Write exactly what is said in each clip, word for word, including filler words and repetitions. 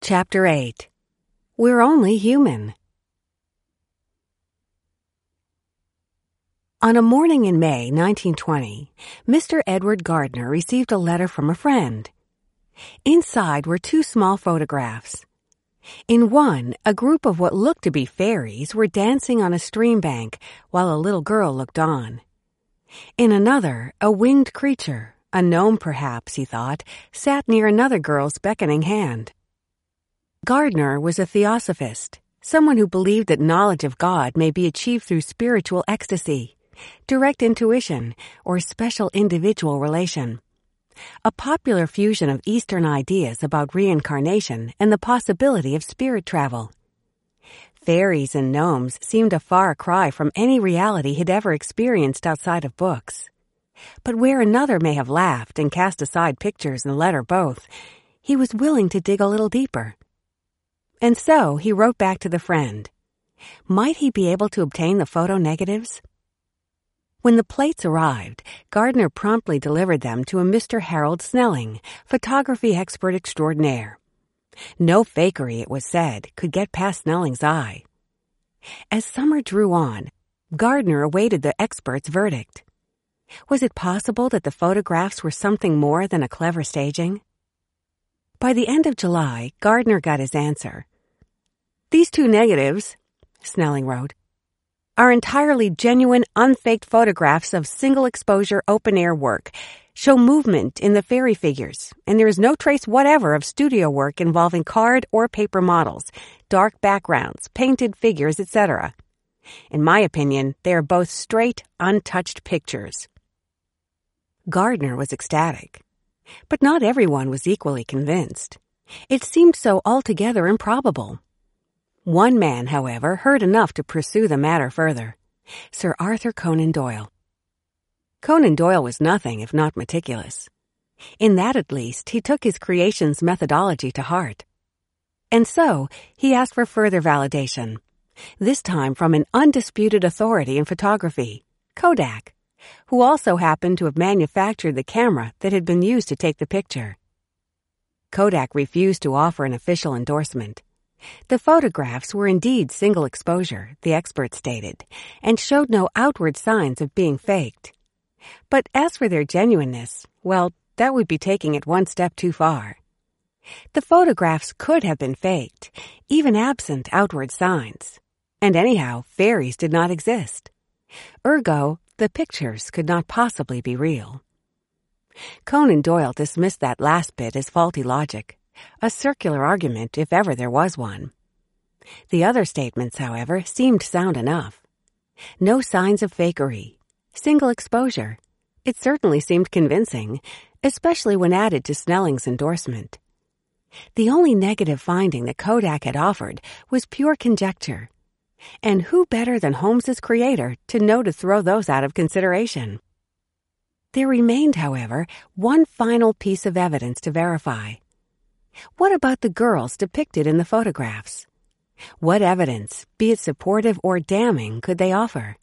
Chapter eight. We're Only Human. On a morning in May nineteen twenty, Mister Edward Gardner received a letter from a friend. Inside were two small photographs. In one, a group of what looked to be fairies were dancing on a stream bank while a little girl looked on. In another, a winged creature, a gnome perhaps, he thought, sat near another girl's beckoning hand. Gardner was a theosophist, someone who believed that knowledge of God may be achieved through spiritual ecstasy, direct intuition, or special individual relation. A popular fusion of Eastern ideas about reincarnation and the possibility of spirit travel. Fairies and gnomes seemed a far cry from any reality he'd ever experienced outside of books. But where another may have laughed and cast aside pictures and letter both, he was willing to dig a little deeper. And so he wrote back to the friend. Might he be able to obtain the photo negatives? When the plates arrived, Gardner promptly delivered them to a Mister Harold Snelling, photography expert extraordinaire. No fakery, it was said, could get past Snelling's eye. As summer drew on, Gardner awaited the expert's verdict. Was it possible that the photographs were something more than a clever staging? By the end of July, Gardner got his answer. These two negatives, Snelling wrote, are entirely genuine, unfaked photographs of single-exposure open-air work, show movement in the fairy figures, and there is no trace whatever of studio work involving card or paper models, dark backgrounds, painted figures, et cetera. In my opinion, they are both straight, untouched pictures. Gardner was ecstatic. But not everyone was equally convinced. It seemed so altogether improbable. One man, however, heard enough to pursue the matter further. Sir Arthur Conan Doyle. Conan Doyle was nothing if not meticulous. In that, at least, he took his creation's methodology to heart. And so, he asked for further validation, this time from an undisputed authority in photography, Kodak, who also happened to have manufactured the camera that had been used to take the picture. Kodak refused to offer an official endorsement. The photographs were indeed single exposure, the expert stated, and showed no outward signs of being faked. But as for their genuineness, well, that would be taking it one step too far. The photographs could have been faked, even absent outward signs. And anyhow, fairies did not exist. Ergo, the pictures could not possibly be real. Conan Doyle dismissed that last bit as faulty logic, a circular argument if ever there was one. The other statements, however, seemed sound enough. No signs of fakery. Single exposure. It certainly seemed convincing, especially when added to Snelling's endorsement. The only negative finding that Kodak had offered was pure conjecture. And who better than Holmes's creator to know to throw those out of consideration? There remained, however, one final piece of evidence to verify. What about the girls depicted in the photographs? What evidence, be it supportive or damning, could they offer?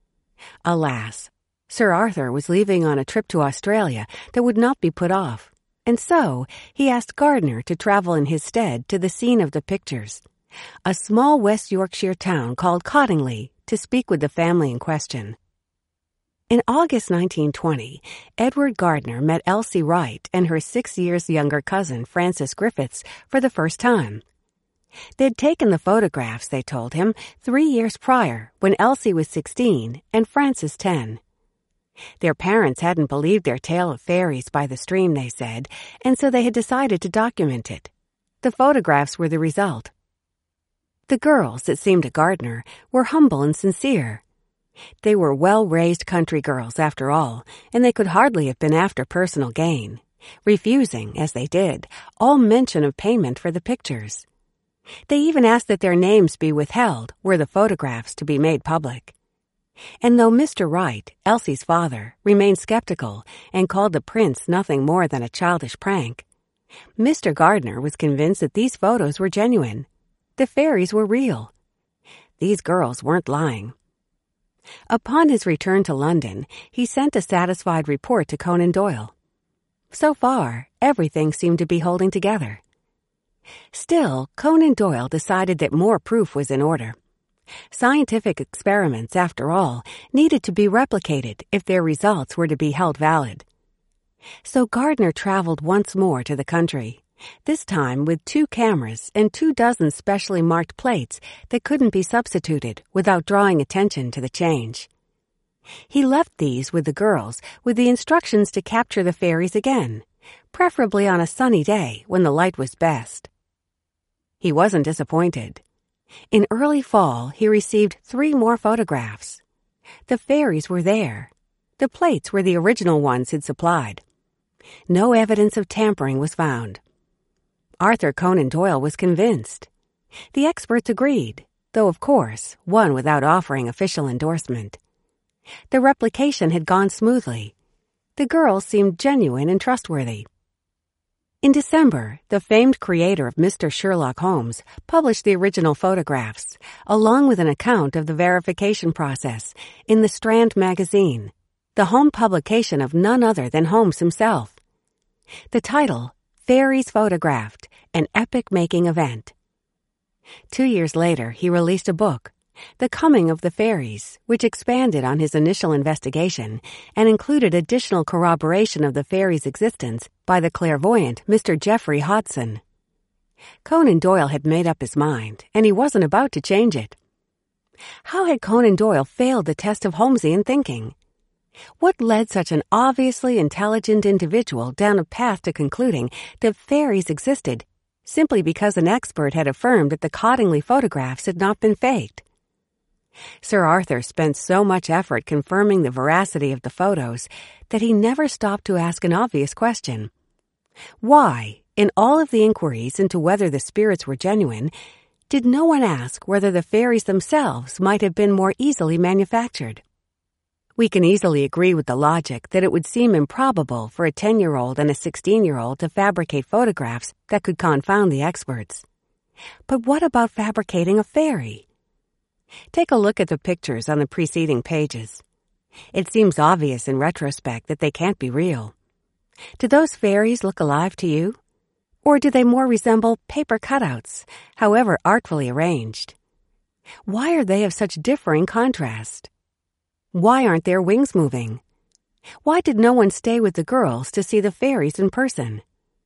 Alas, Sir Arthur was leaving on a trip to Australia that would not be put off, and so he asked Gardner to travel in his stead to the scene of the pictures, a small West Yorkshire town called Cottingley, to speak with the family in question. In August nineteen twenty, Edward Gardner met Elsie Wright and her six years younger cousin, Frances Griffiths, for the first time. They'd taken the photographs, they told him, three years prior, when Elsie was sixteen and Frances ten. Their parents hadn't believed their tale of fairies by the stream, they said, and so they had decided to document it. The photographs were the result. The girls, it seemed to Gardner, were humble and sincere. They were well-raised country girls, after all, and they could hardly have been after personal gain, refusing, as they did, all mention of payment for the pictures. They even asked that their names be withheld were the photographs to be made public. And though Mister Wright, Elsie's father, remained skeptical and called the prints nothing more than a childish prank, Mister Gardner was convinced that these photos were genuine. The fairies were real. These girls weren't lying. Upon his return to London, he sent a satisfied report to Conan Doyle. So far, everything seemed to be holding together. Still, Conan Doyle decided that more proof was in order. Scientific experiments, after all, needed to be replicated if their results were to be held valid. So Gardner traveled once more to the country, this time with two cameras and two dozen specially marked plates that couldn't be substituted without drawing attention to the change. He left these with the girls with the instructions to capture the fairies again, preferably on a sunny day when the light was best. He wasn't disappointed. In early fall, he received three more photographs. The fairies were there. The plates were the original ones he'd supplied. No evidence of tampering was found. Arthur Conan Doyle was convinced. The experts agreed, though of course, one without offering official endorsement. The replication had gone smoothly. The girls seemed genuine and trustworthy. In December, the famed creator of Mister Sherlock Holmes published the original photographs, along with an account of the verification process, in the Strand magazine, the home publication of none other than Holmes himself. The title, Fairies Photographed, an epic-making event. Two years later, he released a book, The Coming of the Fairies, which expanded on his initial investigation and included additional corroboration of the fairies' existence by the clairvoyant Mister Geoffrey Hodson. Conan Doyle had made up his mind, and he wasn't about to change it. How had Conan Doyle failed the test of Holmesian thinking? What led such an obviously intelligent individual down a path to concluding that fairies existed simply because an expert had affirmed that the Cottingley photographs had not been faked? Sir Arthur spent so much effort confirming the veracity of the photos that he never stopped to ask an obvious question. Why, in all of the inquiries into whether the spirits were genuine, did no one ask whether the fairies themselves might have been more easily manufactured? We can easily agree with the logic that it would seem improbable for a ten-year-old and a sixteen-year-old to fabricate photographs that could confound the experts. But what about fabricating a fairy? Take a look at the pictures on the preceding pages. It seems obvious in retrospect that they can't be real. Do those fairies look alive to you? Or do they more resemble paper cutouts, however artfully arranged? Why are they of such differing contrast? Why aren't their wings moving? Why did no one stay with the girls to see the fairies in person?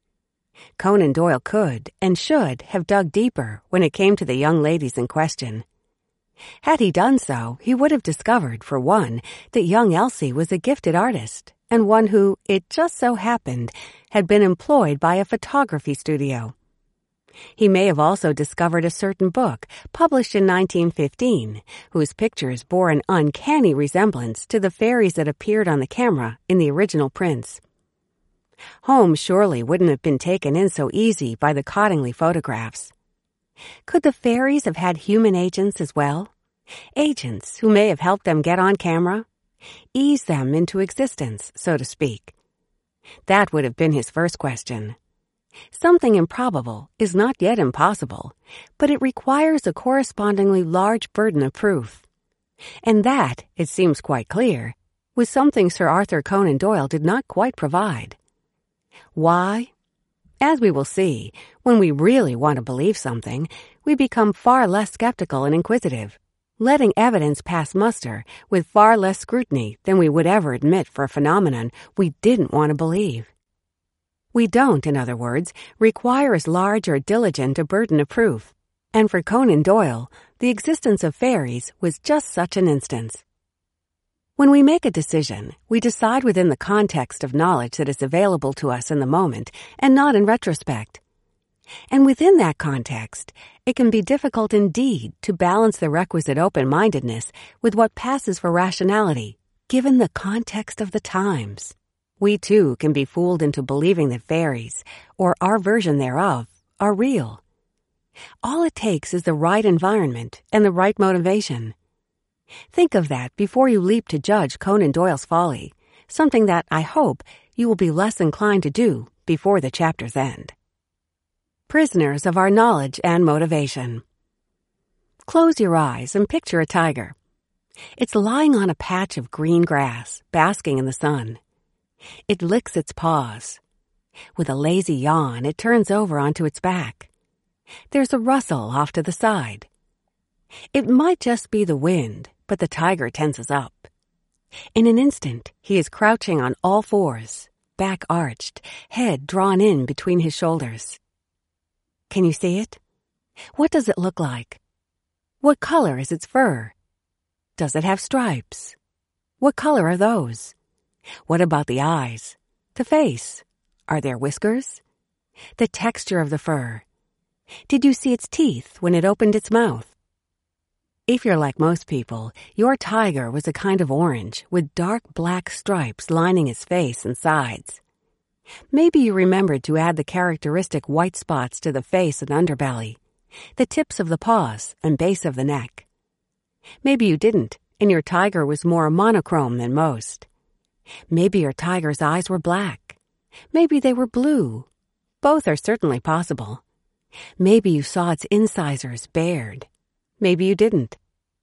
Conan Doyle could and should have dug deeper when it came to the young ladies in question. Had he done so, he would have discovered, for one, that young Elsie was a gifted artist, and one who, it just so happened, had been employed by a photography studio. He may have also discovered a certain book, published in nineteen fifteen, whose pictures bore an uncanny resemblance to the fairies that appeared on the camera in the original prints. Holmes surely wouldn't have been taken in so easy by the Cottingley photographs. Could the fairies have had human agents as well? Agents who may have helped them get on camera? Ease them into existence, so to speak. That would have been his first question. Something improbable is not yet impossible, but it requires a correspondingly large burden of proof. And that, it seems quite clear, was something Sir Arthur Conan Doyle did not quite provide. Why? As we will see, when we really want to believe something, we become far less skeptical and inquisitive, letting evidence pass muster with far less scrutiny than we would ever admit for a phenomenon we didn't want to believe. We don't, in other words, require as large or diligent a burden of proof, and for Conan Doyle, the existence of fairies was just such an instance. When we make a decision, we decide within the context of knowledge that is available to us in the moment and not in retrospect. And within that context, it can be difficult indeed to balance the requisite open-mindedness with what passes for rationality, given the context of the times. We too can be fooled into believing that fairies, or our version thereof, are real. All it takes is the right environment and the right motivation. Think of that before you leap to judge Conan Doyle's folly, something that, I hope, you will be less inclined to do before the chapter's end. Prisoners of our knowledge and motivation. Close your eyes and picture a tiger. It's lying on a patch of green grass, basking in the sun. It licks its paws. With a lazy yawn, it turns over onto its back. There's a rustle off to the side. It might just be the wind, but the tiger tenses up. In an instant, he is crouching on all fours, back arched, head drawn in between his shoulders. Can you see it? What does it look like? What color is its fur? Does it have stripes? What color are those? What about the eyes? The face? Are there whiskers? The texture of the fur? Did you see its teeth when it opened its mouth? If you're like most people, your tiger was a kind of orange with dark black stripes lining its face and sides. Maybe you remembered to add the characteristic white spots to the face and underbelly, the tips of the paws and base of the neck. Maybe you didn't, and your tiger was more monochrome than most. Maybe your tiger's eyes were black. Maybe they were blue. Both are certainly possible. Maybe you saw its incisors bared. Maybe you didn't.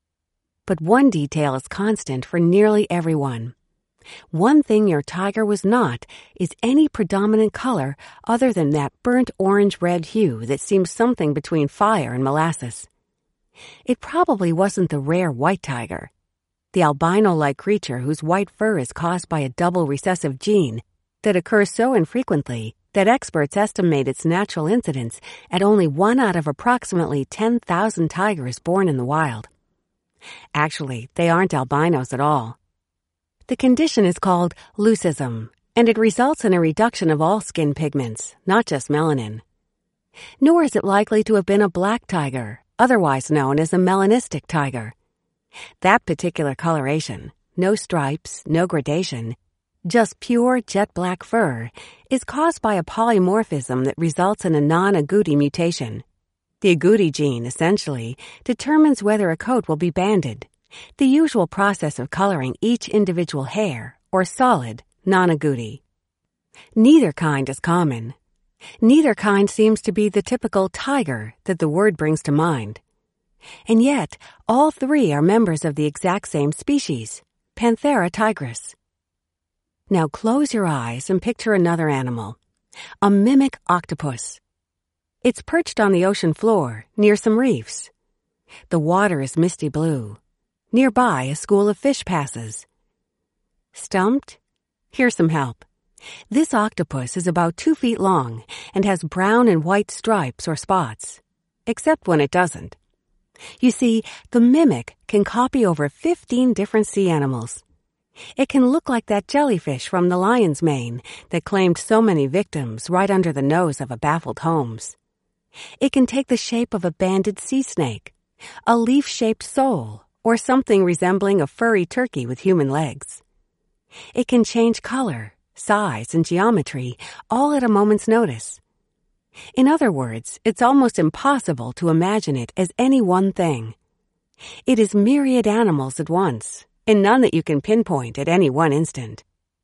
But one detail is constant for nearly everyone. One thing your tiger was not is any predominant color other than that burnt orange-red hue that seems something between fire and molasses. It probably wasn't the rare white tiger, the albino-like creature whose white fur is caused by a double recessive gene that occurs so infrequently that experts estimate its natural incidence at only one out of approximately ten thousand tigers born in the wild. Actually, they aren't albinos at all. The condition is called leucism, and it results in a reduction of all skin pigments, not just melanin. Nor is it likely to have been a black tiger, otherwise known as a melanistic tiger. That particular coloration, no stripes, no gradation, just pure jet black fur, is caused by a polymorphism that results in a non-agouti mutation. The agouti gene, essentially, determines whether a coat will be banded, the usual process of coloring each individual hair, or solid, non-agouti. Neither kind is common. Neither kind seems to be the typical tiger that the word brings to mind. And yet, all three are members of the exact same species, Panthera tigris. Now close your eyes and picture another animal, a mimic octopus. It's perched on the ocean floor near some reefs. The water is misty blue. Nearby, a school of fish passes. Stumped? Here's some help. This octopus is about two feet long and has brown and white stripes or spots, except when it doesn't. You see, the mimic can copy over fifteen different sea animals. It can look like that jellyfish from the lion's mane that claimed so many victims right under the nose of a baffled Holmes. It can take the shape of a banded sea snake, a leaf-shaped sole, or something resembling a furry turkey with human legs. It can change color, size, and geometry, all at a moment's notice. In other words, it's almost impossible to imagine it as any one thing. It is myriad animals at once, and none that you can pinpoint at any one instant.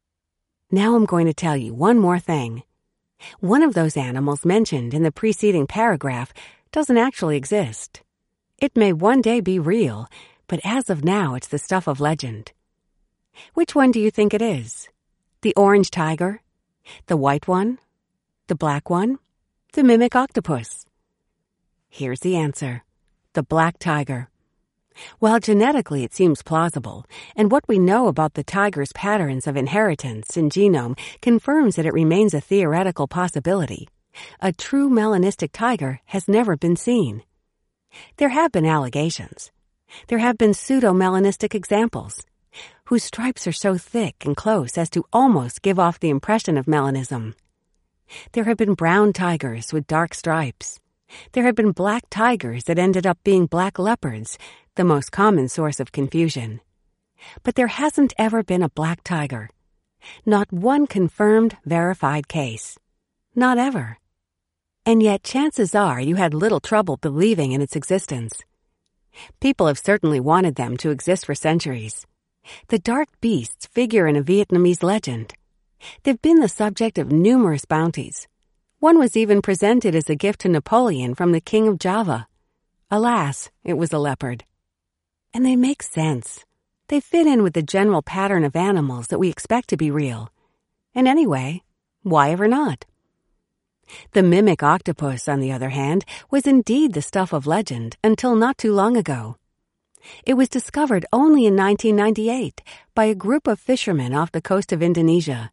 Now I'm going to tell you one more thing. One of those animals mentioned in the preceding paragraph doesn't actually exist. It may one day be real, but as of now it's the stuff of legend. Which one do you think it is? The orange tiger? The white one? The black one? The mimic octopus? Here's the answer. The black tiger. While genetically it seems plausible, and what we know about the tiger's patterns of inheritance and genome confirms that it remains a theoretical possibility, a true melanistic tiger has never been seen. There have been allegations. There have been pseudo-melanistic examples, whose stripes are so thick and close as to almost give off the impression of melanism. There have been brown tigers with dark stripes. There have been black tigers that ended up being black leopards, the most common source of confusion. But there hasn't ever been a black tiger. Not one confirmed, verified case. Not ever. And yet chances are you had little trouble believing in its existence. People have certainly wanted them to exist for centuries. The dark beasts figure in a Vietnamese legend. They've been the subject of numerous bounties. One was even presented as a gift to Napoleon from the King of Java. Alas, it was a leopard. And they make sense. They fit in with the general pattern of animals that we expect to be real. And anyway, why ever not? The mimic octopus, on the other hand, was indeed the stuff of legend until not too long ago. It was discovered only in nineteen ninety-eight by a group of fishermen off the coast of Indonesia.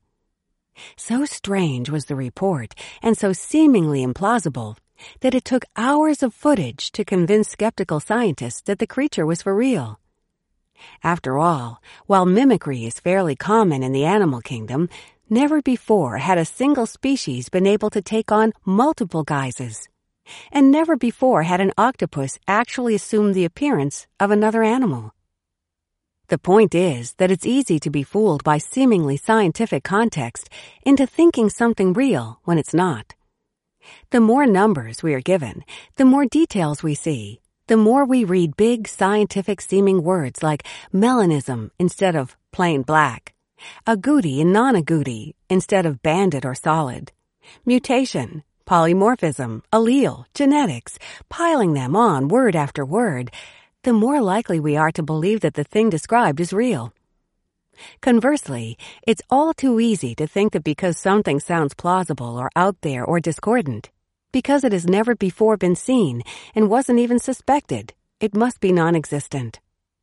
So strange was the report, and so seemingly implausible, that it took hours of footage to convince skeptical scientists that the creature was for real. After all, while mimicry is fairly common in the animal kingdom, never before had a single species been able to take on multiple guises. And never before had an octopus actually assumed the appearance of another animal. The point is that it's easy to be fooled by seemingly scientific context into thinking something real when it's not. The more numbers we are given, the more details we see, the more we read big scientific-seeming words like melanism instead of plain black, agouti and non-agouti instead of banded or solid, mutation, polymorphism, allele, genetics, piling them on word after word, the more likely we are to believe that the thing described is real. Conversely, it's all too easy to think that because something sounds plausible or out there or discordant, because it has never before been seen and wasn't even suspected, it must be non-existent.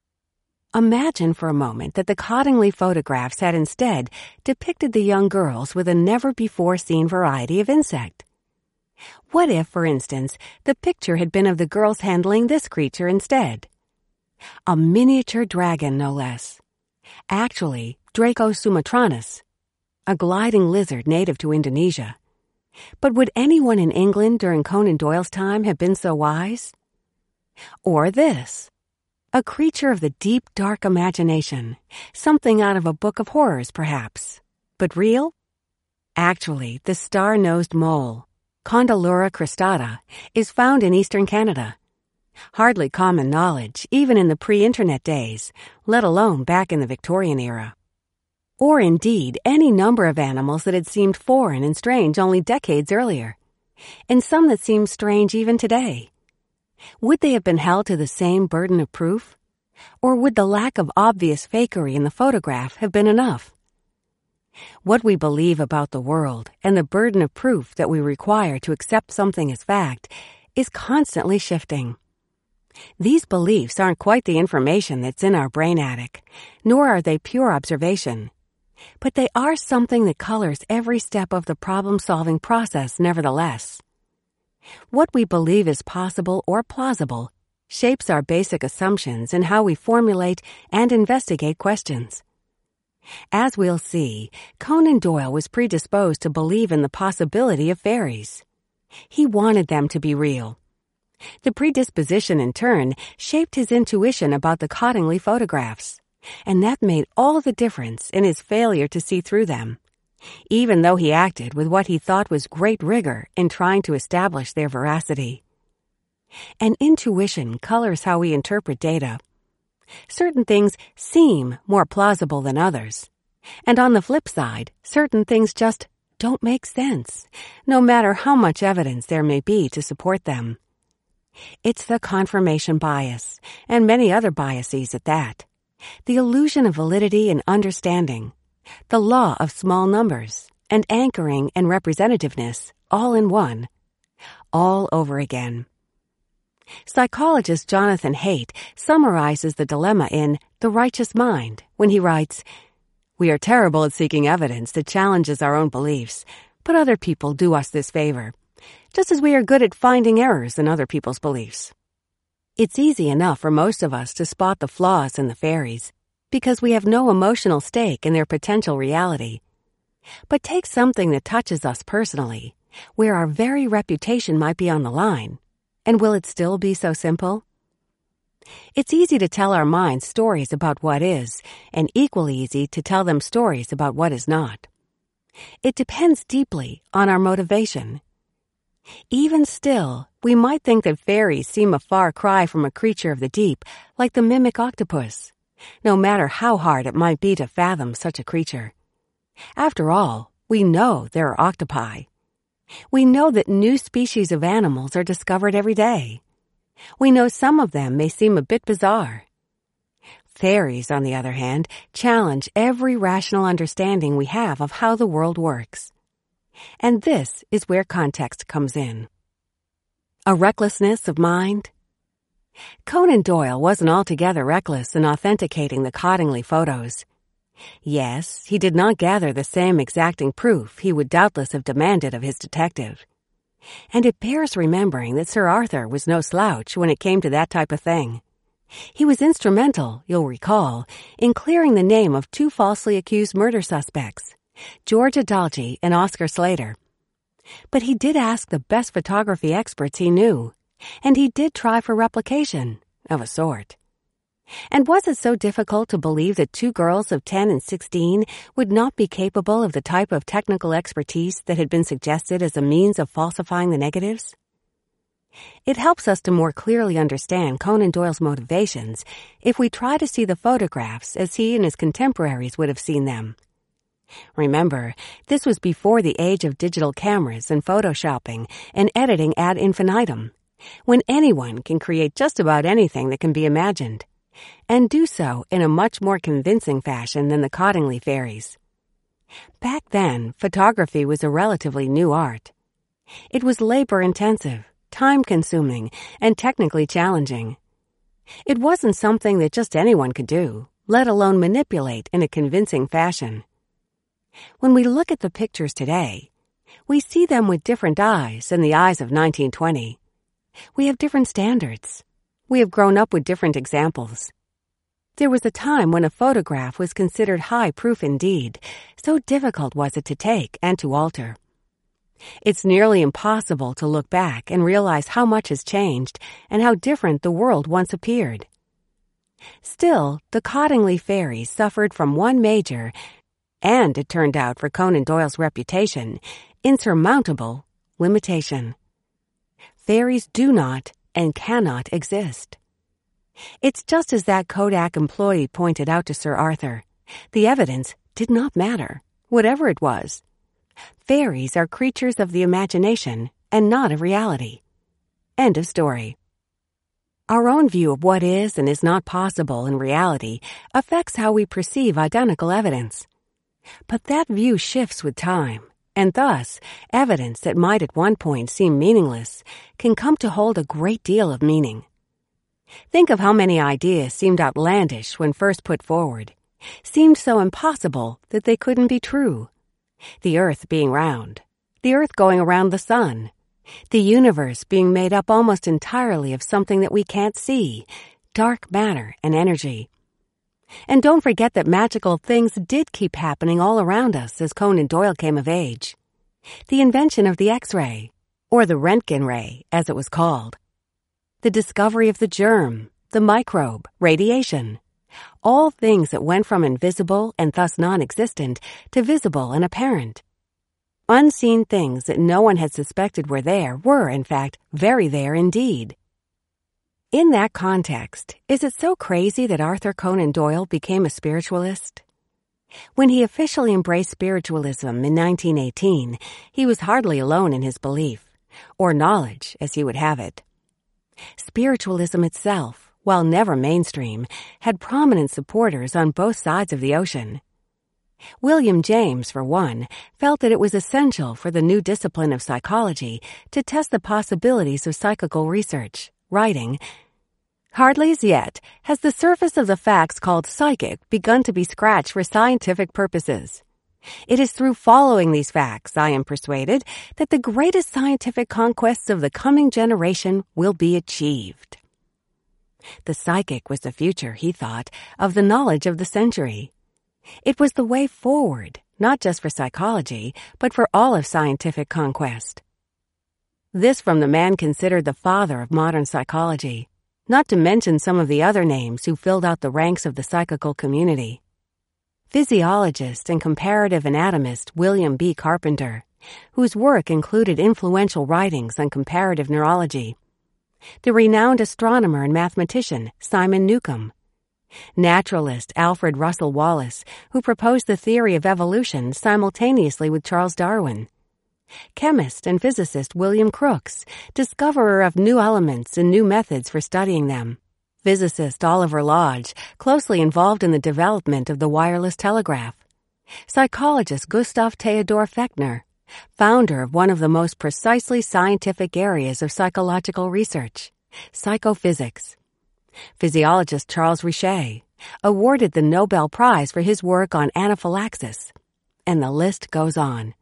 Imagine for a moment that the Cottingley photographs had instead depicted the young girls with a never-before-seen variety of insect. What if, for instance, the picture had been of the girls handling this creature instead? A miniature dragon, no less. Actually, Draco sumatranus, a gliding lizard native to Indonesia. But would anyone in England during Conan Doyle's time have been so wise? Or this, a creature of the deep, dark imagination, something out of a book of horrors, perhaps, but real? Actually, the star-nosed mole, Condylura cristata, is found in eastern Canada. Hardly common knowledge, even in the pre-internet days, let alone back in the Victorian era. Or indeed, any number of animals that had seemed foreign and strange only decades earlier, and some that seem strange even today. Would they have been held to the same burden of proof? Or would the lack of obvious fakery in the photograph have been enough? What we believe about the world and the burden of proof that we require to accept something as fact is constantly shifting. These beliefs aren't quite the information that's in our brain attic, nor are they pure observation. But they are something that colors every step of the problem-solving process nevertheless. What we believe is possible or plausible shapes our basic assumptions and how we formulate and investigate questions. As we'll see, Conan Doyle was predisposed to believe in the possibility of fairies. He wanted them to be real. The predisposition, in turn, shaped his intuition about the Cottingley photographs, and that made all the difference in his failure to see through them, even though he acted with what he thought was great rigor in trying to establish their veracity. And intuition colors how we interpret data. Certain things seem more plausible than others, and on the flip side, certain things just don't make sense, no matter how much evidence there may be to support them. It's the confirmation bias, and many other biases at that. The illusion of validity and understanding. The law of small numbers, and anchoring and representativeness, all in one. All over again. Psychologist Jonathan Haidt summarizes the dilemma in The Righteous Mind when he writes, "We are terrible at seeking evidence that challenges our own beliefs, but other people do us this favor, just as we are good at finding errors in other people's beliefs. It's easy enough for most of us to spot the flaws in the fairies, because we have no emotional stake in their potential reality. But take something that touches us personally, where our very reputation might be on the line, and will it still be so simple? It's easy to tell our minds stories about what is, and equally easy to tell them stories about what is not. It depends deeply on our motivation. Even still, we might think that fairies seem a far cry from a creature of the deep, like the mimic octopus, no matter how hard it might be to fathom such a creature. After all, we know there are octopi. We know that new species of animals are discovered every day. We know some of them may seem a bit bizarre. Fairies, on the other hand, challenge every rational understanding we have of how the world works. And this is where context comes in. A recklessness of mind? Conan Doyle wasn't altogether reckless in authenticating the Cottingley photos. Yes, he did not gather the same exacting proof he would doubtless have demanded of his detective. And it bears remembering that Sir Arthur was no slouch when it came to that type of thing. He was instrumental, you'll recall, in clearing the name of two falsely accused murder suspects, George Adalji and Oscar Slater. But he did ask the best photography experts he knew, and he did try for replication, of a sort. And was it so difficult to believe that two girls of ten and sixteen would not be capable of the type of technical expertise that had been suggested as a means of falsifying the negatives? It helps us to more clearly understand Conan Doyle's motivations if we try to see the photographs as he and his contemporaries would have seen them. Remember, this was before the age of digital cameras and photoshopping and editing ad infinitum, when anyone can create just about anything that can be imagined, and do so in a much more convincing fashion than the Cottingley fairies. Back then, photography was a relatively new art. It was labor-intensive, time-consuming, and technically challenging. It wasn't something that just anyone could do, let alone manipulate in a convincing fashion. When we look at the pictures today, we see them with different eyes than the eyes of nineteen twenty. We have different standards. We have grown up with different examples. There was a time when a photograph was considered high proof indeed, so difficult was it to take and to alter. It's nearly impossible to look back and realize how much has changed and how different the world once appeared. Still, the Cottingley fairies suffered from one major, and it turned out for Conan Doyle's reputation, insurmountable limitation. Fairies do not and cannot exist. It's just as that Kodak employee pointed out to Sir Arthur. The evidence did not matter, whatever it was. Fairies are creatures of the imagination and not of reality. End of story. Our own view of what is and is not possible in reality affects how we perceive identical evidence. But that view shifts with time. And thus, evidence that might at one point seem meaningless can come to hold a great deal of meaning. Think of how many ideas seemed outlandish when first put forward, seemed so impossible that they couldn't be true. The Earth being round, the Earth going around the sun, the universe being made up almost entirely of something that we can't see, dark matter and energy. And don't forget that magical things did keep happening all around us as Conan Doyle came of age. The invention of the X-ray, or the Röntgen ray, as it was called. The discovery of the germ, the microbe, radiation. All things that went from invisible and thus non-existent to visible and apparent. Unseen things that no one had suspected were there were, in fact, very there indeed. In that context, is it so crazy that Arthur Conan Doyle became a spiritualist? When he officially embraced spiritualism in nineteen eighteen, he was hardly alone in his belief, or knowledge, as he would have it. Spiritualism itself, while never mainstream, had prominent supporters on both sides of the ocean. William James, for one, felt that it was essential for the new discipline of psychology to test the possibilities of psychical research, writing, "Hardly as yet has the surface of the facts called psychic begun to be scratched for scientific purposes. It is through following these facts, I am persuaded, that the greatest scientific conquests of the coming generation will be achieved." The psychic was the future, he thought, of the knowledge of the century. It was the way forward, not just for psychology, but for all of scientific conquest. This from the man considered the father of modern psychology, not to mention some of the other names who filled out the ranks of the psychical community. Physiologist and comparative anatomist William B. Carpenter, whose work included influential writings on comparative neurology. The renowned astronomer and mathematician Simon Newcomb. Naturalist Alfred Russel Wallace, who proposed the theory of evolution simultaneously with Charles Darwin. Chemist and physicist William Crookes, discoverer of new elements and new methods for studying them. Physicist Oliver Lodge, closely involved in the development of the wireless telegraph. Psychologist Gustav Theodor Fechner, founder of one of the most precisely scientific areas of psychological research, psychophysics. Physiologist Charles Richet, awarded the Nobel Prize for his work on anaphylaxis. And the list goes on.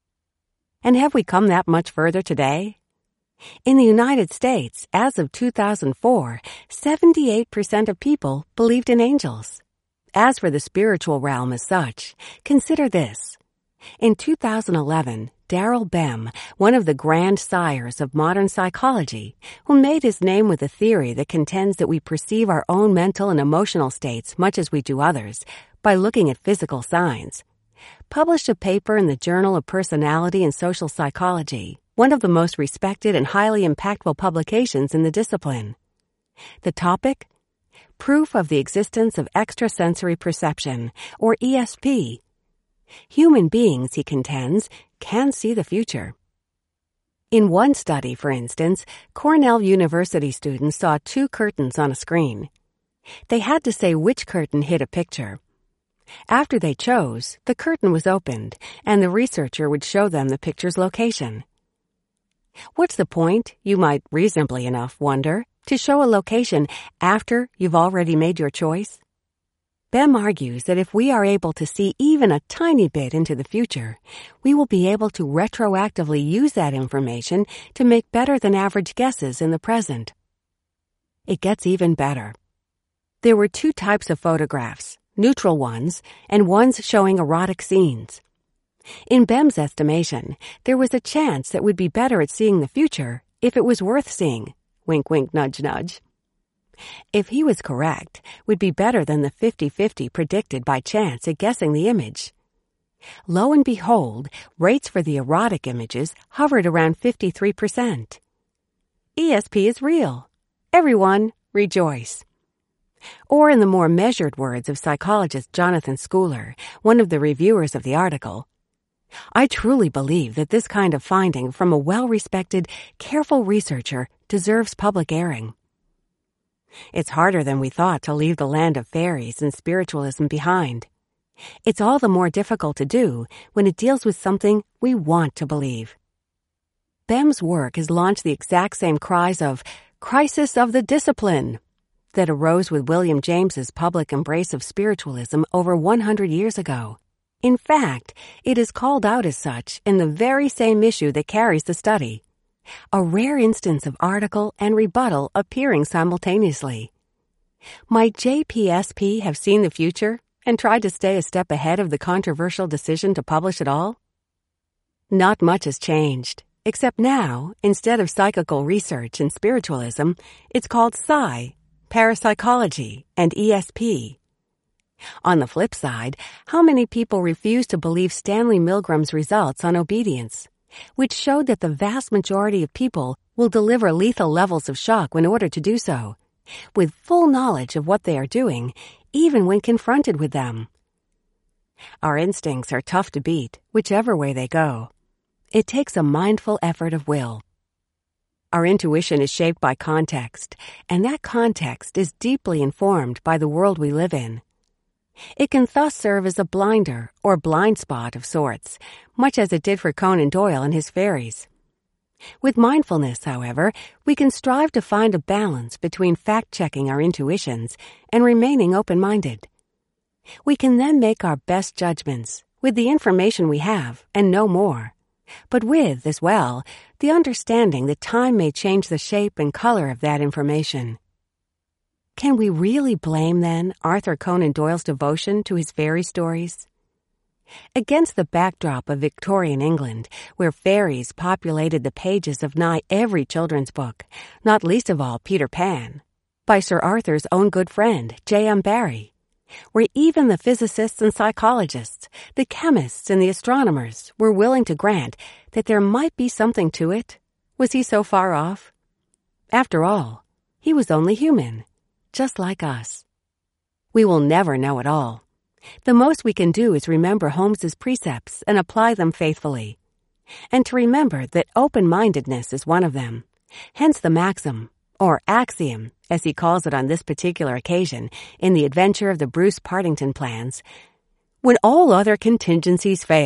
And have we come that much further today? In the United States, as of two thousand four, seventy-eight percent of people believed in angels. As for the spiritual realm as such, consider this. In two thousand eleven, Daryl Bem, one of the grand sires of modern psychology, who made his name with a theory that contends that we perceive our own mental and emotional states much as we do others by looking at physical signs, published a paper in the Journal of Personality and Social Psychology, one of the most respected and highly impactful publications in the discipline. The topic? Proof of the existence of extrasensory perception, or E S P. Human beings, he contends, can see the future. In one study, for instance, Cornell University students saw two curtains on a screen. They had to say which curtain hid a picture. After they chose, the curtain was opened, and the researcher would show them the picture's location. What's the point, you might reasonably enough wonder, to show a location after you've already made your choice? Bem argues that if we are able to see even a tiny bit into the future, we will be able to retroactively use that information to make better than average guesses in the present. It gets even better. There were two types of photographs, neutral ones and ones showing erotic scenes. In Bem's estimation, there was a chance that we'd be better at seeing the future if it was worth seeing. Wink, wink, nudge, nudge. If he was correct, we'd be better than the fifty-fifty predicted by chance at guessing the image. Lo and behold, rates for the erotic images hovered around fifty-three percent. E S P is real. Everyone, rejoice. Or in the more measured words of psychologist Jonathan Schooler, one of the reviewers of the article, I truly believe that this kind of finding from a well-respected, careful researcher deserves public airing. It's harder than we thought to leave the land of fairies and spiritualism behind. It's all the more difficult to do when it deals with something we want to believe. Bem's work has launched the exact same cries of crisis of the discipline that arose with William James's public embrace of spiritualism over one hundred years ago. In fact, it is called out as such in the very same issue that carries the study. A rare instance of article and rebuttal appearing simultaneously. Might J P S P have seen the future and tried to stay a step ahead of the controversial decision to publish it all? Not much has changed, except now, instead of psychical research and spiritualism, it's called Psi, parapsychology, and E S P. On the flip side, how many people refuse to believe Stanley Milgram's results on obedience, which showed that the vast majority of people will deliver lethal levels of shock when ordered to do so, with full knowledge of what they are doing, even when confronted with them. Our instincts are tough to beat, whichever way they go. It takes a mindful effort of will. Our intuition is shaped by context, and that context is deeply informed by the world we live in. It can thus serve as a blinder or blind spot of sorts, much as it did for Conan Doyle and his fairies. With mindfulness, however, we can strive to find a balance between fact-checking our intuitions and remaining open-minded. We can then make our best judgments with the information we have and no more, but with, as well, the understanding that time may change the shape and color of that information. Can we really blame, then, Arthur Conan Doyle's devotion to his fairy stories? Against the backdrop of Victorian England, where fairies populated the pages of nigh every children's book, not least of all Peter Pan, by Sir Arthur's own good friend, J M Barrie, where even the physicists and psychologists, the chemists and the astronomers were willing to grant that there might be something to it, was he so far off? After all, he was only human, just like us. We will never know it all. The most we can do is remember Holmes's precepts and apply them faithfully, and to remember that open-mindedness is one of them, hence the maxim, or axiom, as he calls it on this particular occasion in The Adventure of the Bruce Partington Plans, when all other contingencies fail,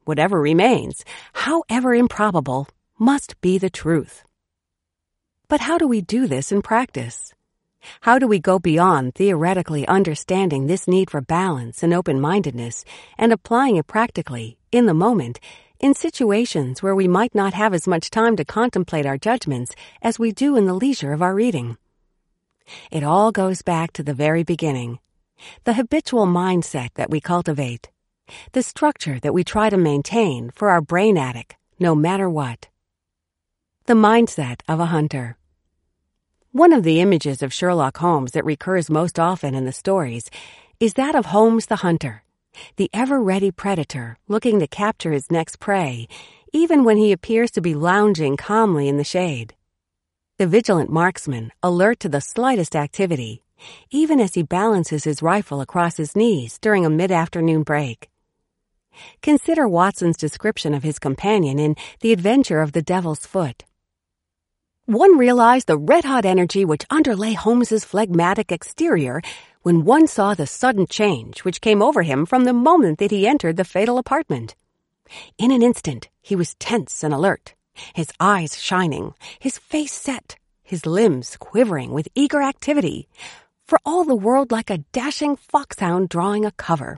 whatever remains, however improbable, must be the truth. But how do we do this in practice? How do we go beyond theoretically understanding this need for balance and open-mindedness and applying it practically, in the moment, in situations where we might not have as much time to contemplate our judgments as we do in the leisure of our reading? It all goes back to the very beginning, the habitual mindset that we cultivate, the structure that we try to maintain for our brain attic, no matter what. The mindset of a hunter. One of the images of Sherlock Holmes that recurs most often in the stories is that of Holmes the hunter, the ever-ready predator looking to capture his next prey, even when he appears to be lounging calmly in the shade. The vigilant marksman, alert to the slightest activity, even as he balances his rifle across his knees during a mid-afternoon break. Consider Watson's description of his companion in The Adventure of the Devil's Foot. One realized the red-hot energy which underlay Holmes's phlegmatic exterior when one saw the sudden change which came over him from the moment that he entered the fatal apartment. In an instant, he was tense and alert, his eyes shining, his face set, his limbs quivering with eager activity, for all the world like a dashing foxhound drawing a cover.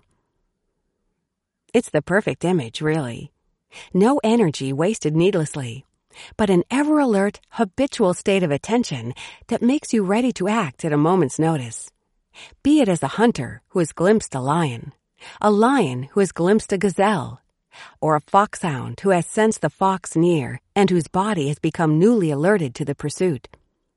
It's the perfect image, really. No energy wasted needlessly, but an ever-alert, habitual state of attention that makes you ready to act at a moment's notice. Be it as a hunter who has glimpsed a lion, a lion who has glimpsed a gazelle, or a foxhound who has sensed the fox near and whose body has become newly alerted to the pursuit.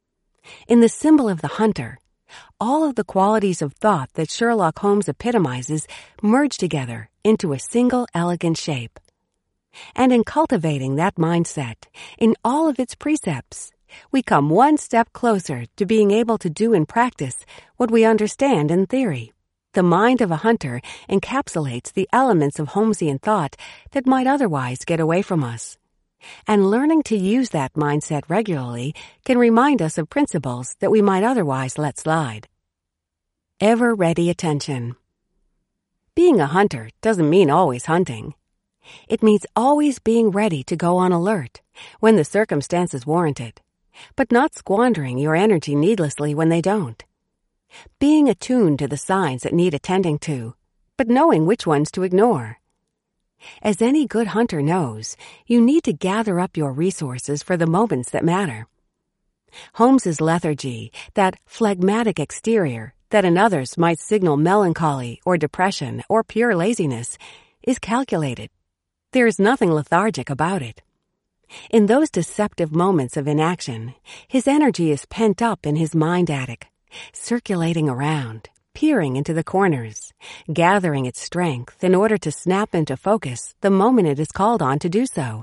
In the symbol of the hunter, all of the qualities of thought that Sherlock Holmes epitomizes merge together into a single elegant shape. And in cultivating that mindset, in all of its precepts, we come one step closer to being able to do in practice what we understand in theory. The mind of a hunter encapsulates the elements of Holmesian thought that might otherwise get away from us. And learning to use that mindset regularly can remind us of principles that we might otherwise let slide. Ever-ready attention. Being a hunter doesn't mean always hunting. It means always being ready to go on alert when the circumstances warrant it, but not squandering your energy needlessly when they don't. Being attuned to the signs that need attending to, but knowing which ones to ignore. As any good hunter knows, you need to gather up your resources for the moments that matter. Holmes's lethargy, that phlegmatic exterior that in others might signal melancholy or depression or pure laziness, is calculated. There is nothing lethargic about it. In those deceptive moments of inaction, his energy is pent up in his mind attic, circulating around, peering into the corners, gathering its strength in order to snap into focus the moment it is called on to do so.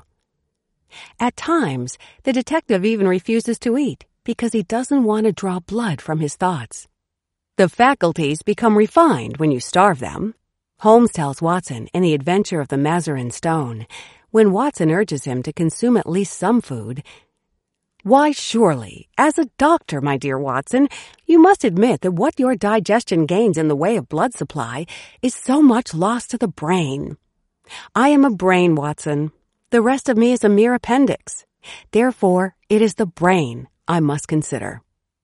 At times, the detective even refuses to eat because he doesn't want to draw blood from his thoughts. The faculties become refined when you starve them. Holmes tells Watson in The Adventure of the Mazarin Stone, when Watson urges him to consume at least some food, "Why, surely, as a doctor, my dear Watson, you must admit that what your digestion gains in the way of blood supply is so much lost to the brain. I am a brain, Watson. The rest of me is a mere appendix. Therefore, it is the brain I must consider."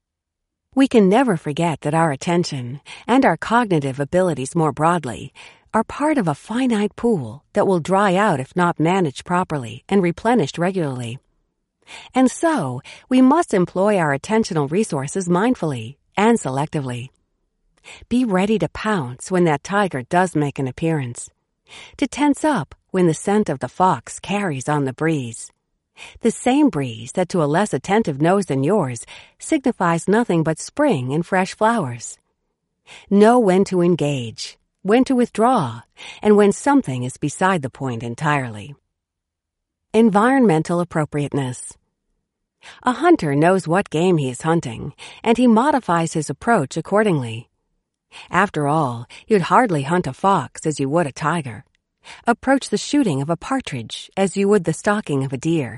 We can never forget that our attention, and our cognitive abilities more broadly, are part of a finite pool that will dry out if not managed properly and replenished regularly. And so, we must employ our attentional resources mindfully and selectively. Be ready to pounce when that tiger does make an appearance, to tense up when the scent of the fox carries on the breeze. The same breeze that to a less attentive nose than yours signifies nothing but spring and fresh flowers. Know when to engage, when to withdraw, and when something is beside the point entirely. Environmental appropriateness. A hunter knows what game he is hunting, and he modifies his approach accordingly. After all, you'd hardly hunt a fox as you would a tiger. Approach the shooting of a partridge as you would the stalking of a deer.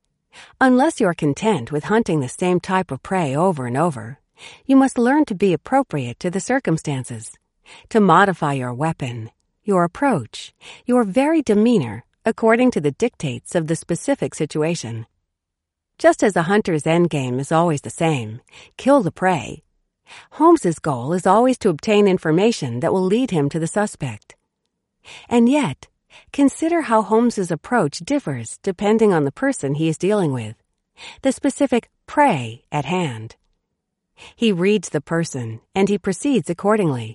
Unless you're content with hunting the same type of prey over and over, you must learn to be appropriate to the circumstances, to modify your weapon, your approach, your very demeanor according to the dictates of the specific situation. Just as a hunter's endgame is always the same, kill the prey, Holmes's goal is always to obtain information that will lead him to the suspect. And yet, consider how Holmes's approach differs depending on the person he is dealing with, the specific prey at hand. He reads the person, and he proceeds accordingly.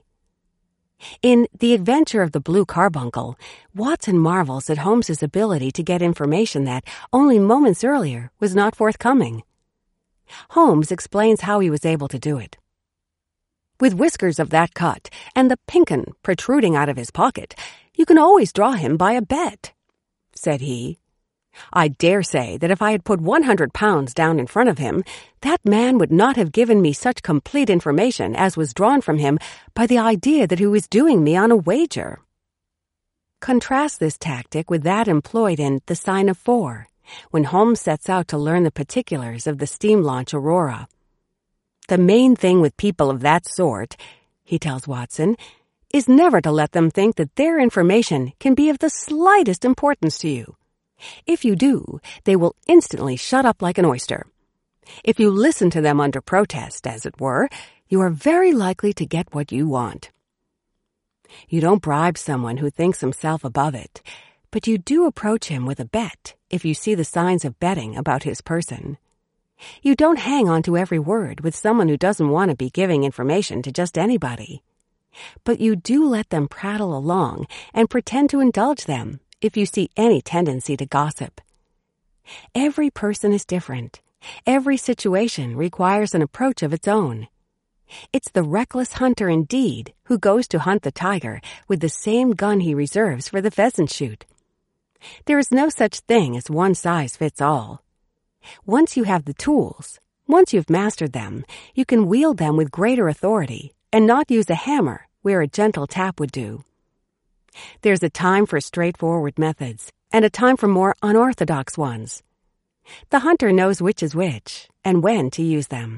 In The Adventure of the Blue Carbuncle, Watson marvels at Holmes's ability to get information that, only moments earlier, was not forthcoming. Holmes explains how he was able to do it. With whiskers of that cut and the pink 'un protruding out of his pocket, you can always draw him by a bet, said he. I dare say that if I had put one hundred pounds down in front of him, that man would not have given me such complete information as was drawn from him by the idea that he was doing me on a wager. Contrast this tactic with that employed in The Sign of Four, when Holmes sets out to learn the particulars of the steam launch Aurora. The main thing with people of that sort, he tells Watson, is never to let them think that their information can be of the slightest importance to you. If you do, they will instantly shut up like an oyster. If you listen to them under protest, as it were, you are very likely to get what you want. You don't bribe someone who thinks himself above it, but you do approach him with a bet if you see the signs of betting about his person. You don't hang on to every word with someone who doesn't want to be giving information to just anybody. But you do let them prattle along and pretend to indulge them if you see any tendency to gossip. Every person is different. Every situation requires an approach of its own. It's the reckless hunter indeed who goes to hunt the tiger with the same gun he reserves for the pheasant shoot. There is no such thing as one size fits all. Once you have the tools, once you've mastered them, you can wield them with greater authority and not use a hammer where a gentle tap would do. There's a time for straightforward methods and a time for more unorthodox ones. The hunter knows which is which and when to use them.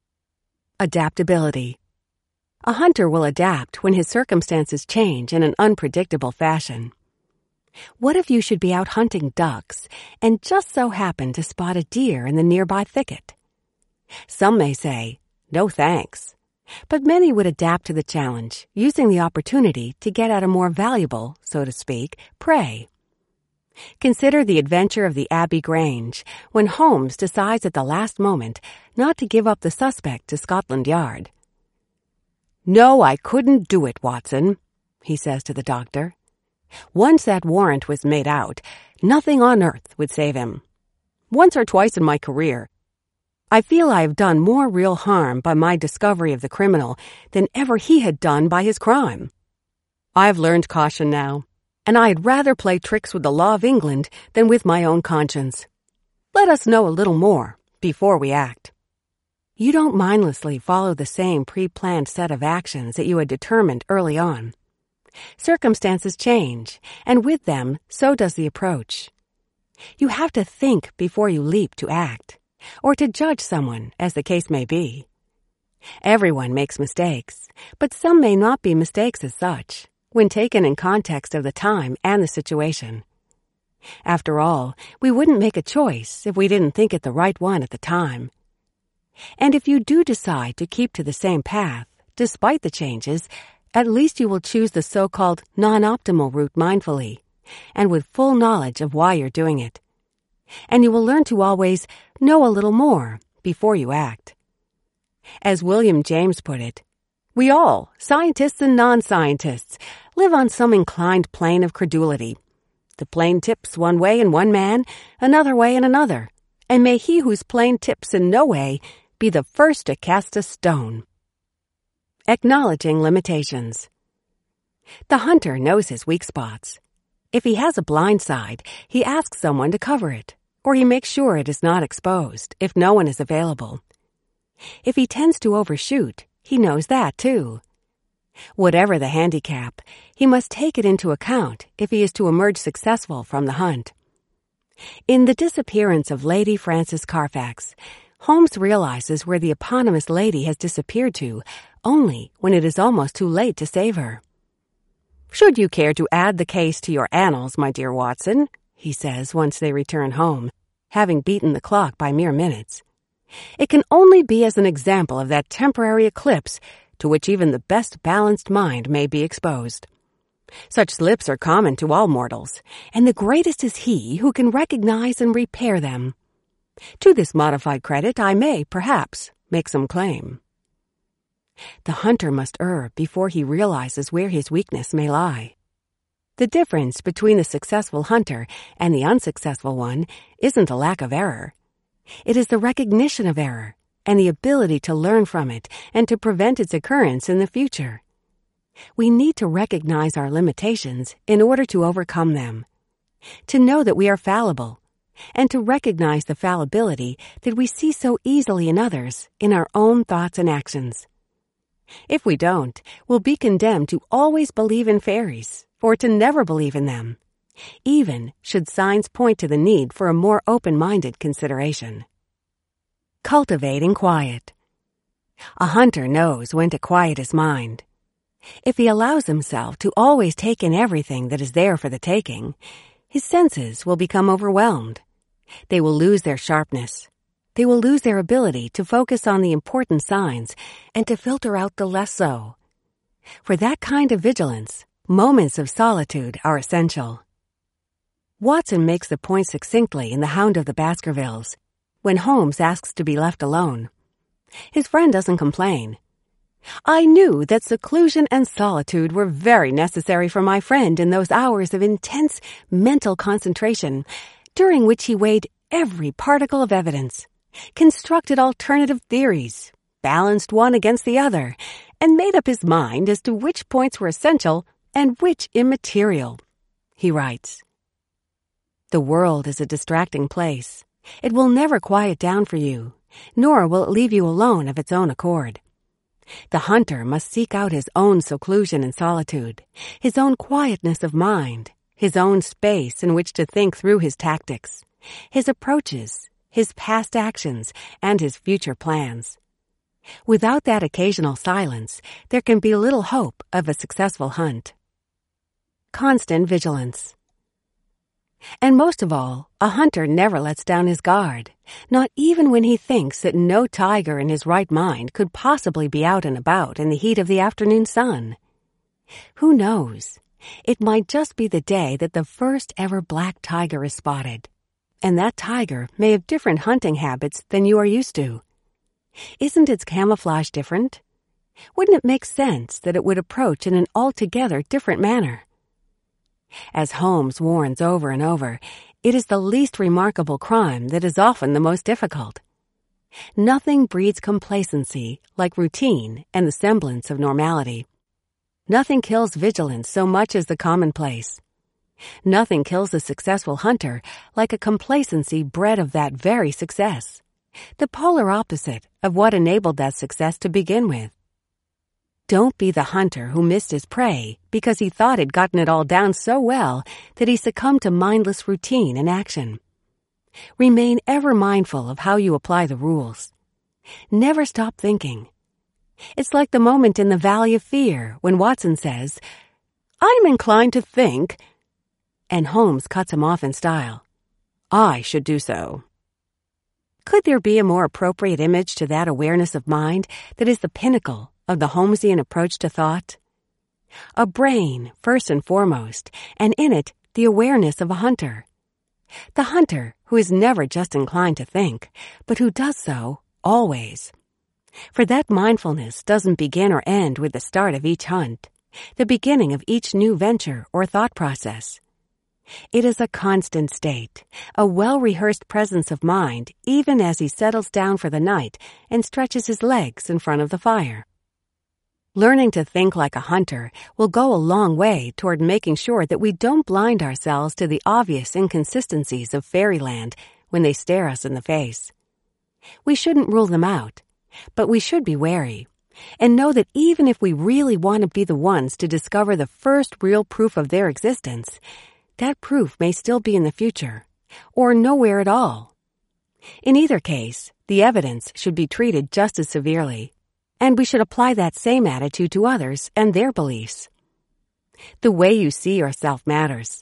Adaptability. A hunter will adapt when his circumstances change in an unpredictable fashion. What if you should be out hunting ducks and just so happen to spot a deer in the nearby thicket? Some may say, no thanks. But many would adapt to the challenge, using the opportunity to get at a more valuable, so to speak, prey. Consider The Adventure of the Abbey Grange, when Holmes decides at the last moment not to give up the suspect to Scotland Yard. No, I couldn't do it, Watson, he says to the doctor. Once that warrant was made out, nothing on earth would save him. Once or twice in my career, I feel I have done more real harm by my discovery of the criminal than ever he had done by his crime. I've learned caution now, and I'd rather play tricks with the law of England than with my own conscience. Let us know a little more before we act. You don't mindlessly follow the same pre-planned set of actions that you had determined early on. Circumstances change, and with them, so does the approach. You have to think before you leap to act, or to judge someone, as the case may be. Everyone makes mistakes, but some may not be mistakes as such, when taken in context of the time and the situation. After all, we wouldn't make a choice if we didn't think it the right one at the time. And if you do decide to keep to the same path, despite the changes, at least you will choose the so-called non-optimal route mindfully, and with full knowledge of why you're doing it. And you will learn to always know a little more before you act. As William James put it, we all, scientists and non-scientists, live on some inclined plane of credulity. The plane tips one way in one man, another way in another, and may he whose plane tips in no way be the first to cast a stone. Acknowledging limitations. The hunter knows his weak spots. If he has a blind side, he asks someone to cover it, or he makes sure it is not exposed if no one is available. If he tends to overshoot, he knows that too. Whatever the handicap, he must take it into account if he is to emerge successful from the hunt. In The Disappearance of Lady Frances Carfax, Holmes realizes where the eponymous lady has disappeared to only when it is almost too late to save her. Should you care to add the case to your annals, my dear Watson, he says once they return home, having beaten the clock by mere minutes. It can only be as an example of that temporary eclipse to which even the best balanced mind may be exposed. Such slips are common to all mortals, and the greatest is he who can recognize and repair them. To this modified credit I may, perhaps, make some claim. The hunter must err before he realizes where his weakness may lie. The difference between the successful hunter and the unsuccessful one isn't a lack of error. It is the recognition of error and the ability to learn from it and to prevent its occurrence in the future. We need to recognize our limitations in order to overcome them, to know that we are fallible, and to recognize the fallibility that we see so easily in others in our own thoughts and actions. If we don't, we'll be condemned to always believe in fairies, or to never believe in them, even should signs point to the need for a more open-minded consideration. Cultivating quiet. A hunter knows when to quiet his mind. If he allows himself to always take in everything that is there for the taking, his senses will become overwhelmed. They will lose their sharpness. They will lose their ability to focus on the important signs and to filter out the less so. For that kind of vigilance, moments of solitude are essential. Watson makes the point succinctly in The Hound of the Baskervilles, when Holmes asks to be left alone. His friend doesn't complain. I knew that seclusion and solitude were very necessary for my friend in those hours of intense mental concentration, during which he weighed every particle of evidence, constructed alternative theories, balanced one against the other, and made up his mind as to which points were essential and which immaterial, he writes. The world is a distracting place. It will never quiet down for you, nor will it leave you alone of its own accord. The hunter must seek out his own seclusion and solitude, his own quietness of mind, his own space in which to think through his tactics, his approaches, his past actions, and his future plans. Without that occasional silence, there can be little hope of a successful hunt. Constant vigilance. And most of all, a hunter never lets down his guard, not even when he thinks that no tiger in his right mind could possibly be out and about in the heat of the afternoon sun. Who knows? It might just be the day that the first ever black tiger is spotted, and that tiger may have different hunting habits than you are used to. Isn't its camouflage different? Wouldn't it make sense that it would approach in an altogether different manner? As Holmes warns over and over, it is the least remarkable crime that is often the most difficult. Nothing breeds complacency like routine and the semblance of normality. Nothing kills vigilance so much as the commonplace. Nothing kills a successful hunter like a complacency bred of that very success, the polar opposite of what enabled that success to begin with. Don't be the hunter who missed his prey because he thought he'd gotten it all down so well that he succumbed to mindless routine and action. Remain ever mindful of how you apply the rules. Never stop thinking. It's like the moment in the Valley of Fear when Watson says, "I'm inclined to think," and Holmes cuts him off in style. "I should do so." Could there be a more appropriate image to that awareness of mind that is the pinnacle of the Holmesian approach to thought? A brain, first and foremost, and in it the awareness of a hunter. The hunter who is never just inclined to think, but who does so always. For that mindfulness doesn't begin or end with the start of each hunt, the beginning of each new venture or thought process. It is a constant state, a well-rehearsed presence of mind even as he settles down for the night and stretches his legs in front of the fire. Learning to think like a hunter will go a long way toward making sure that we don't blind ourselves to the obvious inconsistencies of fairyland when they stare us in the face. We shouldn't rule them out, but we should be wary and know that even if we really want to be the ones to discover the first real proof of their existence, that proof may still be in the future, or nowhere at all. In either case, the evidence should be treated just as severely, and we should apply that same attitude to others and their beliefs. The way you see yourself matters.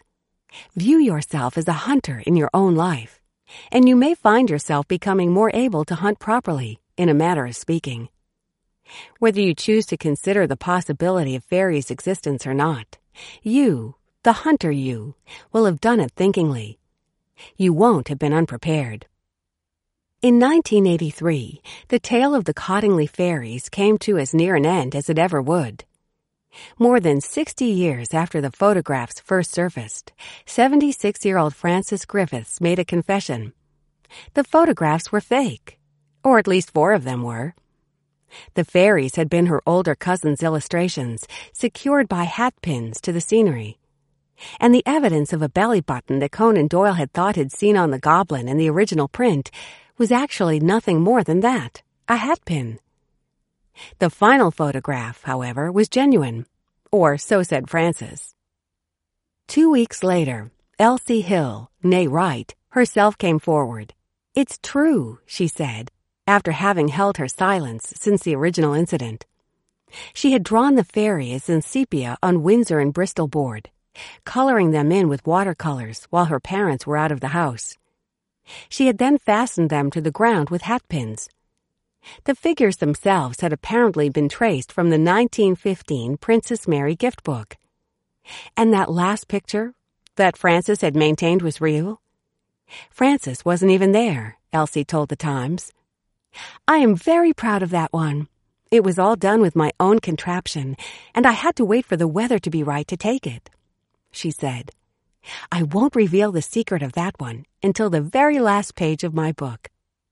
View yourself as a hunter in your own life, and you may find yourself becoming more able to hunt properly, in a manner of speaking. Whether you choose to consider the possibility of fairies' existence or not, you, the hunter you, will have done it thinkingly. You won't have been unprepared. In nineteen eighty-three, the tale of the Cottingley fairies came to as near an end as it ever would. More than sixty years after the photographs first surfaced, seventy-six-year-old Frances Griffiths made a confession. The photographs were fake, or at least four of them were. The fairies had been her older cousin's illustrations, secured by hat pins to the scenery. And the evidence of a belly button that Conan Doyle had thought he'd seen on the goblin in the original print was actually nothing more than that, a hat pin. The final photograph, however, was genuine, or so said Frances. Two weeks later, Elsie Hill, née Wright, herself came forward. "It's true," she said, after having held her silence since the original incident. She had drawn the fairies in sepia on Windsor and Bristol board, coloring them in with watercolors while her parents were out of the house. She had then fastened them to the ground with hat pins. The figures themselves had apparently been traced from the nineteen fifteen Princess Mary gift book. And that last picture that Frances had maintained was real? Frances wasn't even there, Elsie told the Times. "I am very proud of that one. It was all done with my own contraption, and I had to wait for the weather to be right to take it," she said. "I won't reveal the secret of that one until the very last page of my book."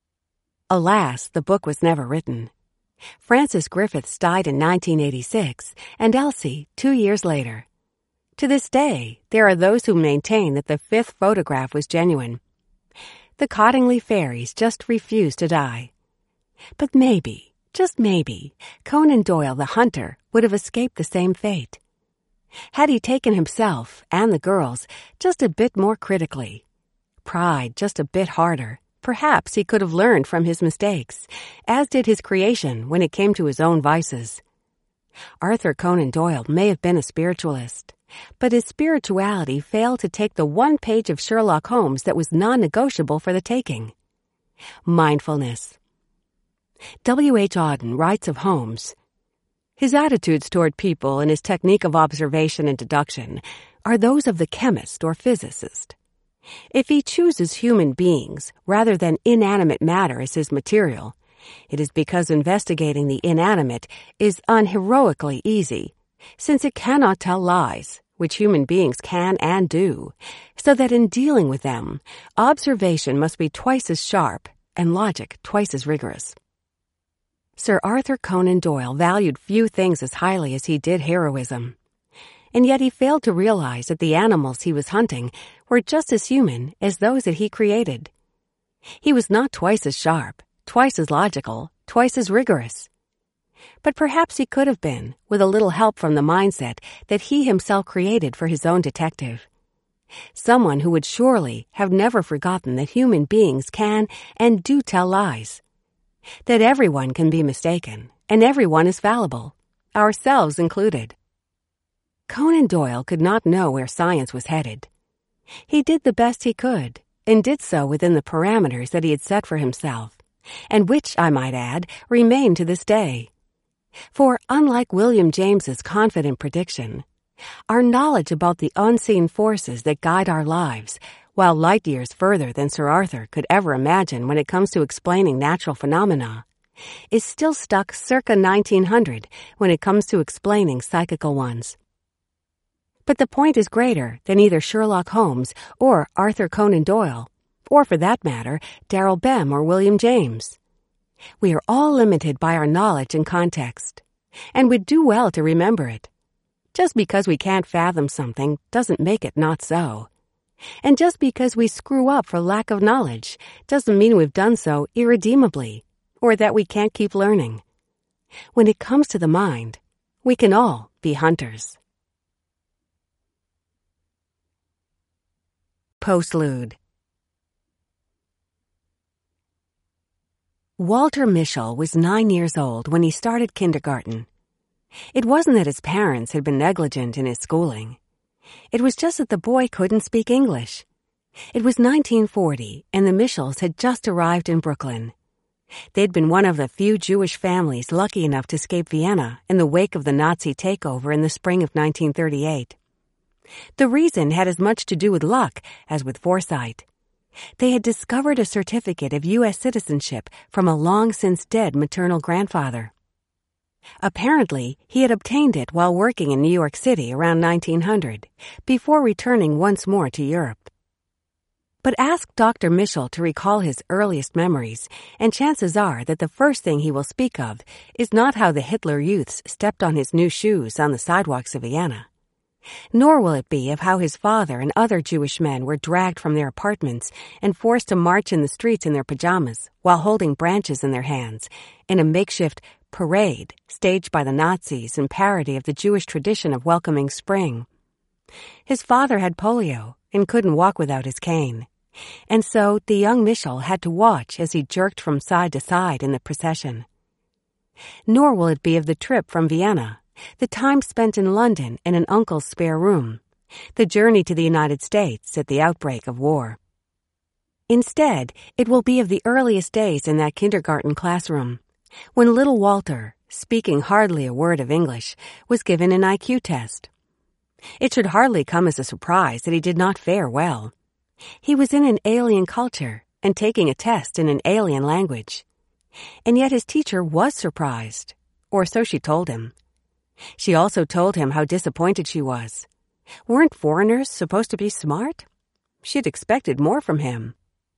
Alas, the book was never written. Frances Griffiths died in nineteen eighty-six, and Elsie two years later. To this day, there are those who maintain that the fifth photograph was genuine. The Cottingley fairies just refused to die. But maybe, just maybe, Conan Doyle the hunter would have escaped the same fate. Had he taken himself and the girls just a bit more critically, pried just a bit harder, perhaps he could have learned from his mistakes, as did his creation when it came to his own vices. Arthur Conan Doyle may have been a spiritualist, but his spirituality failed to take the one page of Sherlock Holmes that was non-negotiable for the taking: mindfulness. W H Auden writes of Holmes, "His attitudes toward people and his technique of observation and deduction are those of the chemist or physicist. If he chooses human beings rather than inanimate matter as his material, it is because investigating the inanimate is unheroically easy, since it cannot tell lies, which human beings can and do, so that in dealing with them, observation must be twice as sharp and logic twice as rigorous." Sir Arthur Conan Doyle valued few things as highly as he did heroism. And yet he failed to realize that the animals he was hunting were just as human as those that he created. He was not twice as sharp, twice as logical, twice as rigorous. But perhaps he could have been, with a little help from the mindset that he himself created for his own detective. Someone who would surely have never forgotten that human beings can and do tell lies. That everyone can be mistaken, and everyone is fallible, ourselves included. Conan Doyle could not know where science was headed. He did the best he could, and did so within the parameters that he had set for himself, and which, I might add, remain to this day. For, unlike William James's confident prediction, our knowledge about the unseen forces that guide our lives, while light years further than Sir Arthur could ever imagine when it comes to explaining natural phenomena, is still stuck circa nineteen hundred when it comes to explaining psychical ones. But the point is greater than either Sherlock Holmes or Arthur Conan Doyle, or for that matter, Darrell Bem or William James. We are all limited by our knowledge and context, and would do well to remember it. Just because we can't fathom something doesn't make it not so. And just because we screw up for lack of knowledge doesn't mean we've done so irredeemably, or that we can't keep learning. When it comes to the mind, we can all be hunters. Postlude. Walter Mischel was nine years old when he started kindergarten. It wasn't that his parents had been negligent in his schooling. It was just that the boy couldn't speak English. It was nineteen forty, and the Mischels had just arrived in Brooklyn. They'd been one of the few Jewish families lucky enough to escape Vienna in the wake of the Nazi takeover in the spring of nineteen thirty-eight. The reason had as much to do with luck as with foresight. They had discovered a certificate of U S citizenship from a long-since-dead maternal grandfather. Apparently, he had obtained it while working in New York City around nineteen hundred, before returning once more to Europe. But ask Doctor Mischel to recall his earliest memories, and chances are that the first thing he will speak of is not how the Hitler Youths stepped on his new shoes on the sidewalks of Vienna. Nor will it be of how his father and other Jewish men were dragged from their apartments and forced to march in the streets in their pajamas while holding branches in their hands in a makeshift parade staged by the Nazis in parody of the Jewish tradition of welcoming spring. His father had polio and couldn't walk without his cane, and so the young Mischel had to watch as he jerked from side to side in the procession. Nor will it be of the trip from Vienna, the time spent in London in an uncle's spare room, the journey to the United States at the outbreak of war. Instead, it will be of the earliest days in that kindergarten classroom, when little Walter, speaking hardly a word of English, was given an I Q test. It should hardly come as a surprise that he did not fare well. He was in an alien culture and taking a test in an alien language. And yet his teacher was surprised, or so she told him. She also told him how disappointed she was. Weren't foreigners supposed to be smart? She'd expected more from him.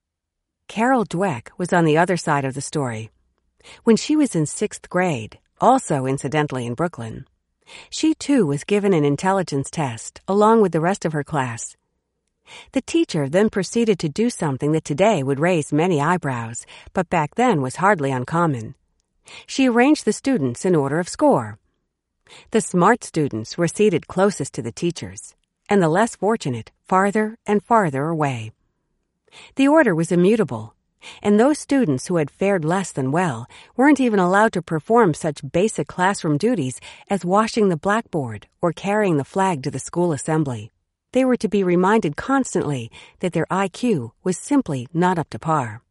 Carol Dweck was on the other side of the story. When she was in sixth grade, also incidentally in Brooklyn, she too was given an intelligence test along with the rest of her class. The teacher then proceeded to do something that today would raise many eyebrows, but back then was hardly uncommon. She arranged the students in order of score. The smart students were seated closest to the teachers, and the less fortunate farther and farther away. The order was immutable, and those students who had fared less than well weren't even allowed to perform such basic classroom duties as washing the blackboard or carrying the flag to the school assembly. They were to be reminded constantly that their I Q was simply not up to par.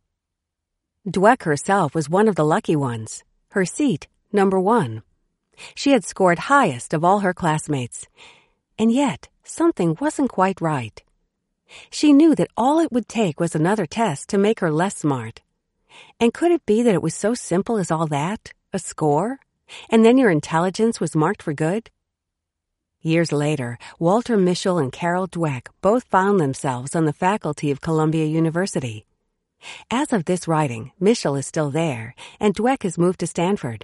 Dweck herself was one of the lucky ones, her seat number one. She had scored highest of all her classmates, and yet something wasn't quite right. She knew that all it would take was another test to make her less smart. And could it be that it was so simple as all that, a score, and then your intelligence was marked for good? Years later, Walter Mischel and Carol Dweck both found themselves on the faculty of Columbia University. As of this writing, Mischel is still there, and Dweck has moved to Stanford.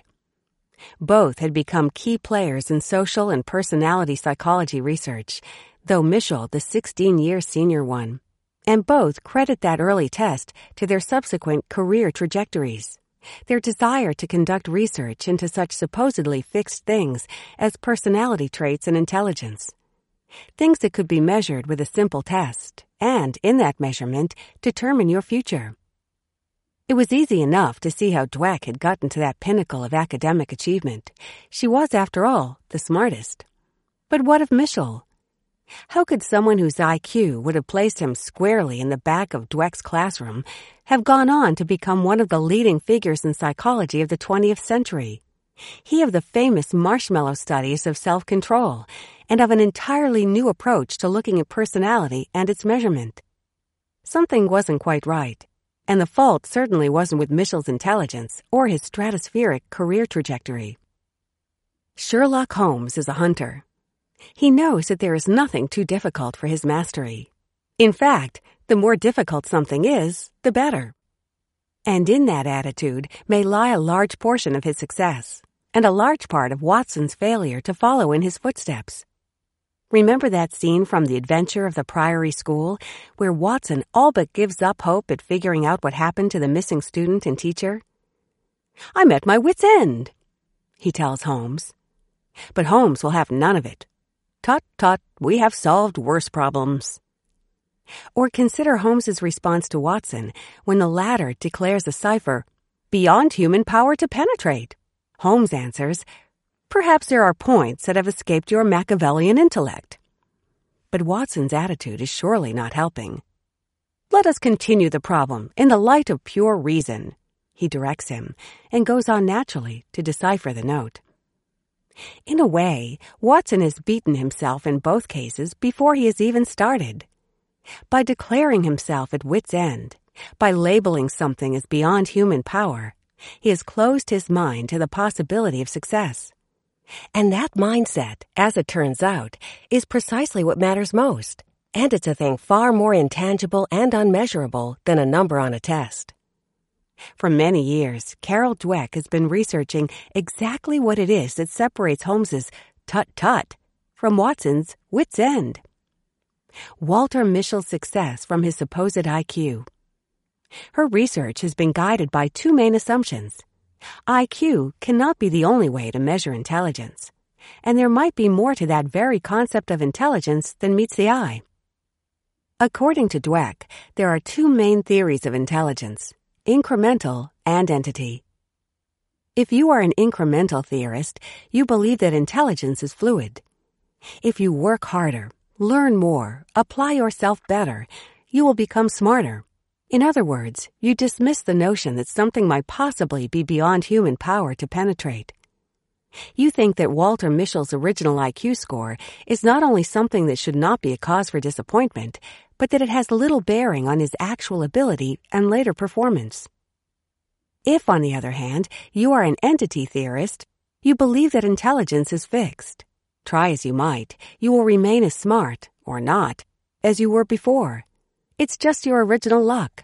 Both had become key players in social and personality psychology research, though Mischel the sixteen-year senior one, and both credit that early test to their subsequent career trajectories, their desire to conduct research into such supposedly fixed things as personality traits and intelligence, things that could be measured with a simple test, and, in that measurement, determine your future. It was easy enough to see how Dweck had gotten to that pinnacle of academic achievement. She was, after all, the smartest. But what of Mischel? How could someone whose I Q would have placed him squarely in the back of Dweck's classroom have gone on to become one of the leading figures in psychology of the twentieth century? He of the famous marshmallow studies of self-control, and of an entirely new approach to looking at personality and its measurement. Something wasn't quite right, and the fault certainly wasn't with Mischel's intelligence or his stratospheric career trajectory. Sherlock Holmes is a hunter. He knows that there is nothing too difficult for his mastery. In fact, the more difficult something is, the better. And in that attitude may lie a large portion of his success, and a large part of Watson's failure to follow in his footsteps. Remember that scene from The Adventure of the Priory School, where Watson all but gives up hope at figuring out what happened to the missing student and teacher? "I'm at my wit's end," he tells Holmes. But Holmes will have none of it. "Tut, tut, we have solved worse problems." Or consider Holmes's response to Watson when the latter declares a cipher beyond human power to penetrate. Holmes answers, "Perhaps there are points that have escaped your Machiavellian intellect." but Watson's attitude is surely not helping. "Let us continue the problem in the light of pure reason," he directs him, and goes on naturally to decipher the note. In a way, Watson has beaten himself in both cases before he has even started. By declaring himself at wit's end, by labeling something as beyond human power, he has closed his mind to the possibility of success. And that mindset, as it turns out, is precisely what matters most, and it's a thing far more intangible and unmeasurable than a number on a test. For many years, Carol Dweck has been researching exactly what it is that separates Holmes's tut-tut from Watson's wit's end. Walter Mischel's success from his supposed I Q. Her research has been guided by two main assumptions. I Q cannot be the only way to measure intelligence, and there might be more to that very concept of intelligence than meets the eye. According to Dweck, there are two main theories of intelligence: incremental and entity. If you are an incremental theorist, you believe that intelligence is fluid. If you work harder, learn more, apply yourself better, you will become smarter. In other words, you dismiss the notion that something might possibly be beyond human power to penetrate. You think that Walter Mischel's original I Q score is not only something that should not be a cause for disappointment, but that it has little bearing on his actual ability and later performance. If, on the other hand, you are an entity theorist, you believe that intelligence is fixed. Try as you might, you will remain as smart, or not, as you were before. It's just your original luck.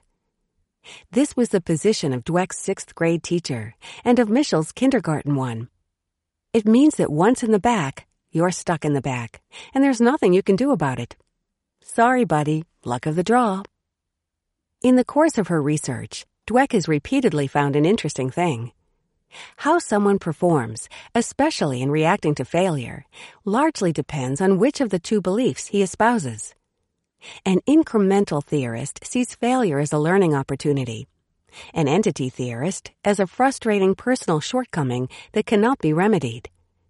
This was the position of Dweck's sixth grade teacher, and of Mischel's kindergarten one. It means that once in the back, you're stuck in the back, and there's nothing you can do about it. Sorry, buddy, luck of the draw. In the course of her research, Dweck has repeatedly found an interesting thing. How someone performs, especially in reacting to failure, largely depends on which of the two beliefs he espouses. An incremental theorist sees failure as a learning opportunity. An entity theorist as a frustrating personal shortcoming that cannot be remedied.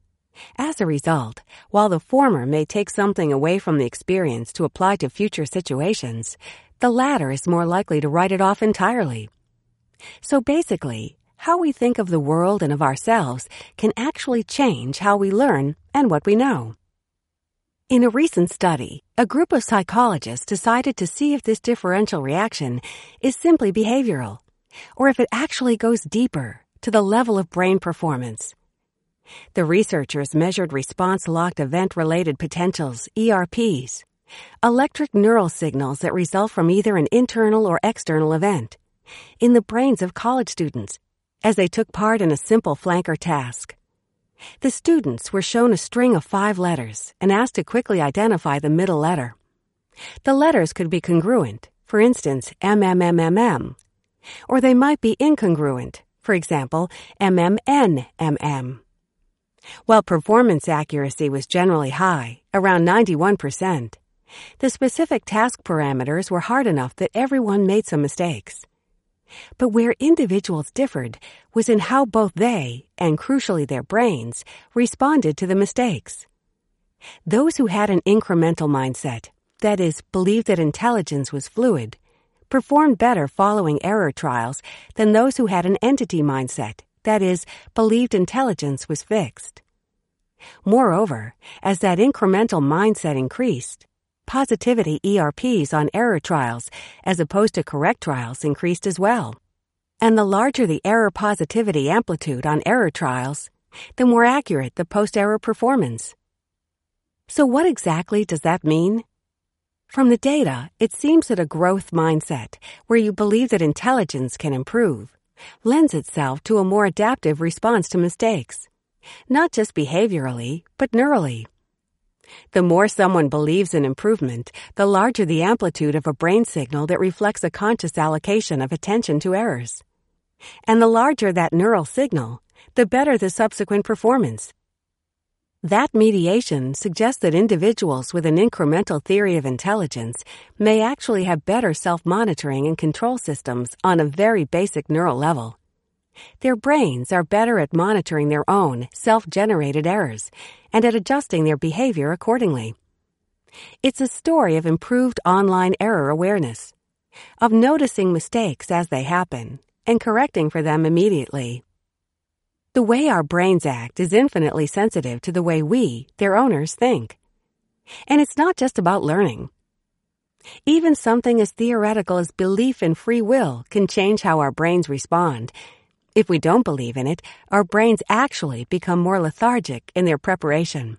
As a result, while the former may take something away from the experience to apply to future situations, the latter is more likely to write it off entirely. So basically, how we think of the world and of ourselves can actually change how we learn and what we know. In a recent study, a group of psychologists decided to see if this differential reaction is simply behavioral, or if it actually goes deeper to the level of brain performance. The researchers measured response-locked event-related potentials, E R Ps, electric neural signals that result from either an internal or external event, in the brains of college students as they took part in a simple flanker task. The students were shown a string of five letters and asked to quickly identify the middle letter. The letters could be congruent, for instance, M M M M M, or they might be incongruent, for example, M M N M M. While performance accuracy was generally high, around ninety-one percent, the specific task parameters were hard enough that everyone made some mistakes. But where individuals differed was in how both they, and crucially their brains, responded to the mistakes. Those who had an incremental mindset, that is, believed that intelligence was fluid, performed better following error trials than those who had an entity mindset, that is, believed intelligence was fixed. Moreover, as that incremental mindset increased, positivity E R Ps on error trials as opposed to correct trials increased as well. And the larger the error positivity amplitude on error trials, the more accurate the post-error performance. So what exactly does that mean? From the data, it seems that a growth mindset, where you believe that intelligence can improve, lends itself to a more adaptive response to mistakes, not just behaviorally, but neurally. The more someone believes in improvement, the larger the amplitude of a brain signal that reflects a conscious allocation of attention to errors. And the larger that neural signal, the better the subsequent performance. That mediation suggests that individuals with an incremental theory of intelligence may actually have better self-monitoring and control systems on a very basic neural level. Their brains are better at monitoring their own self-generated errors and at adjusting their behavior accordingly. It's a story of improved online error awareness, of noticing mistakes as they happen and correcting for them immediately. The way our brains act is infinitely sensitive to the way we, their owners, think. And it's not just about learning. Even something as theoretical as belief in free will can change how our brains respond. If we don't believe in it, our brains actually become more lethargic in their preparation.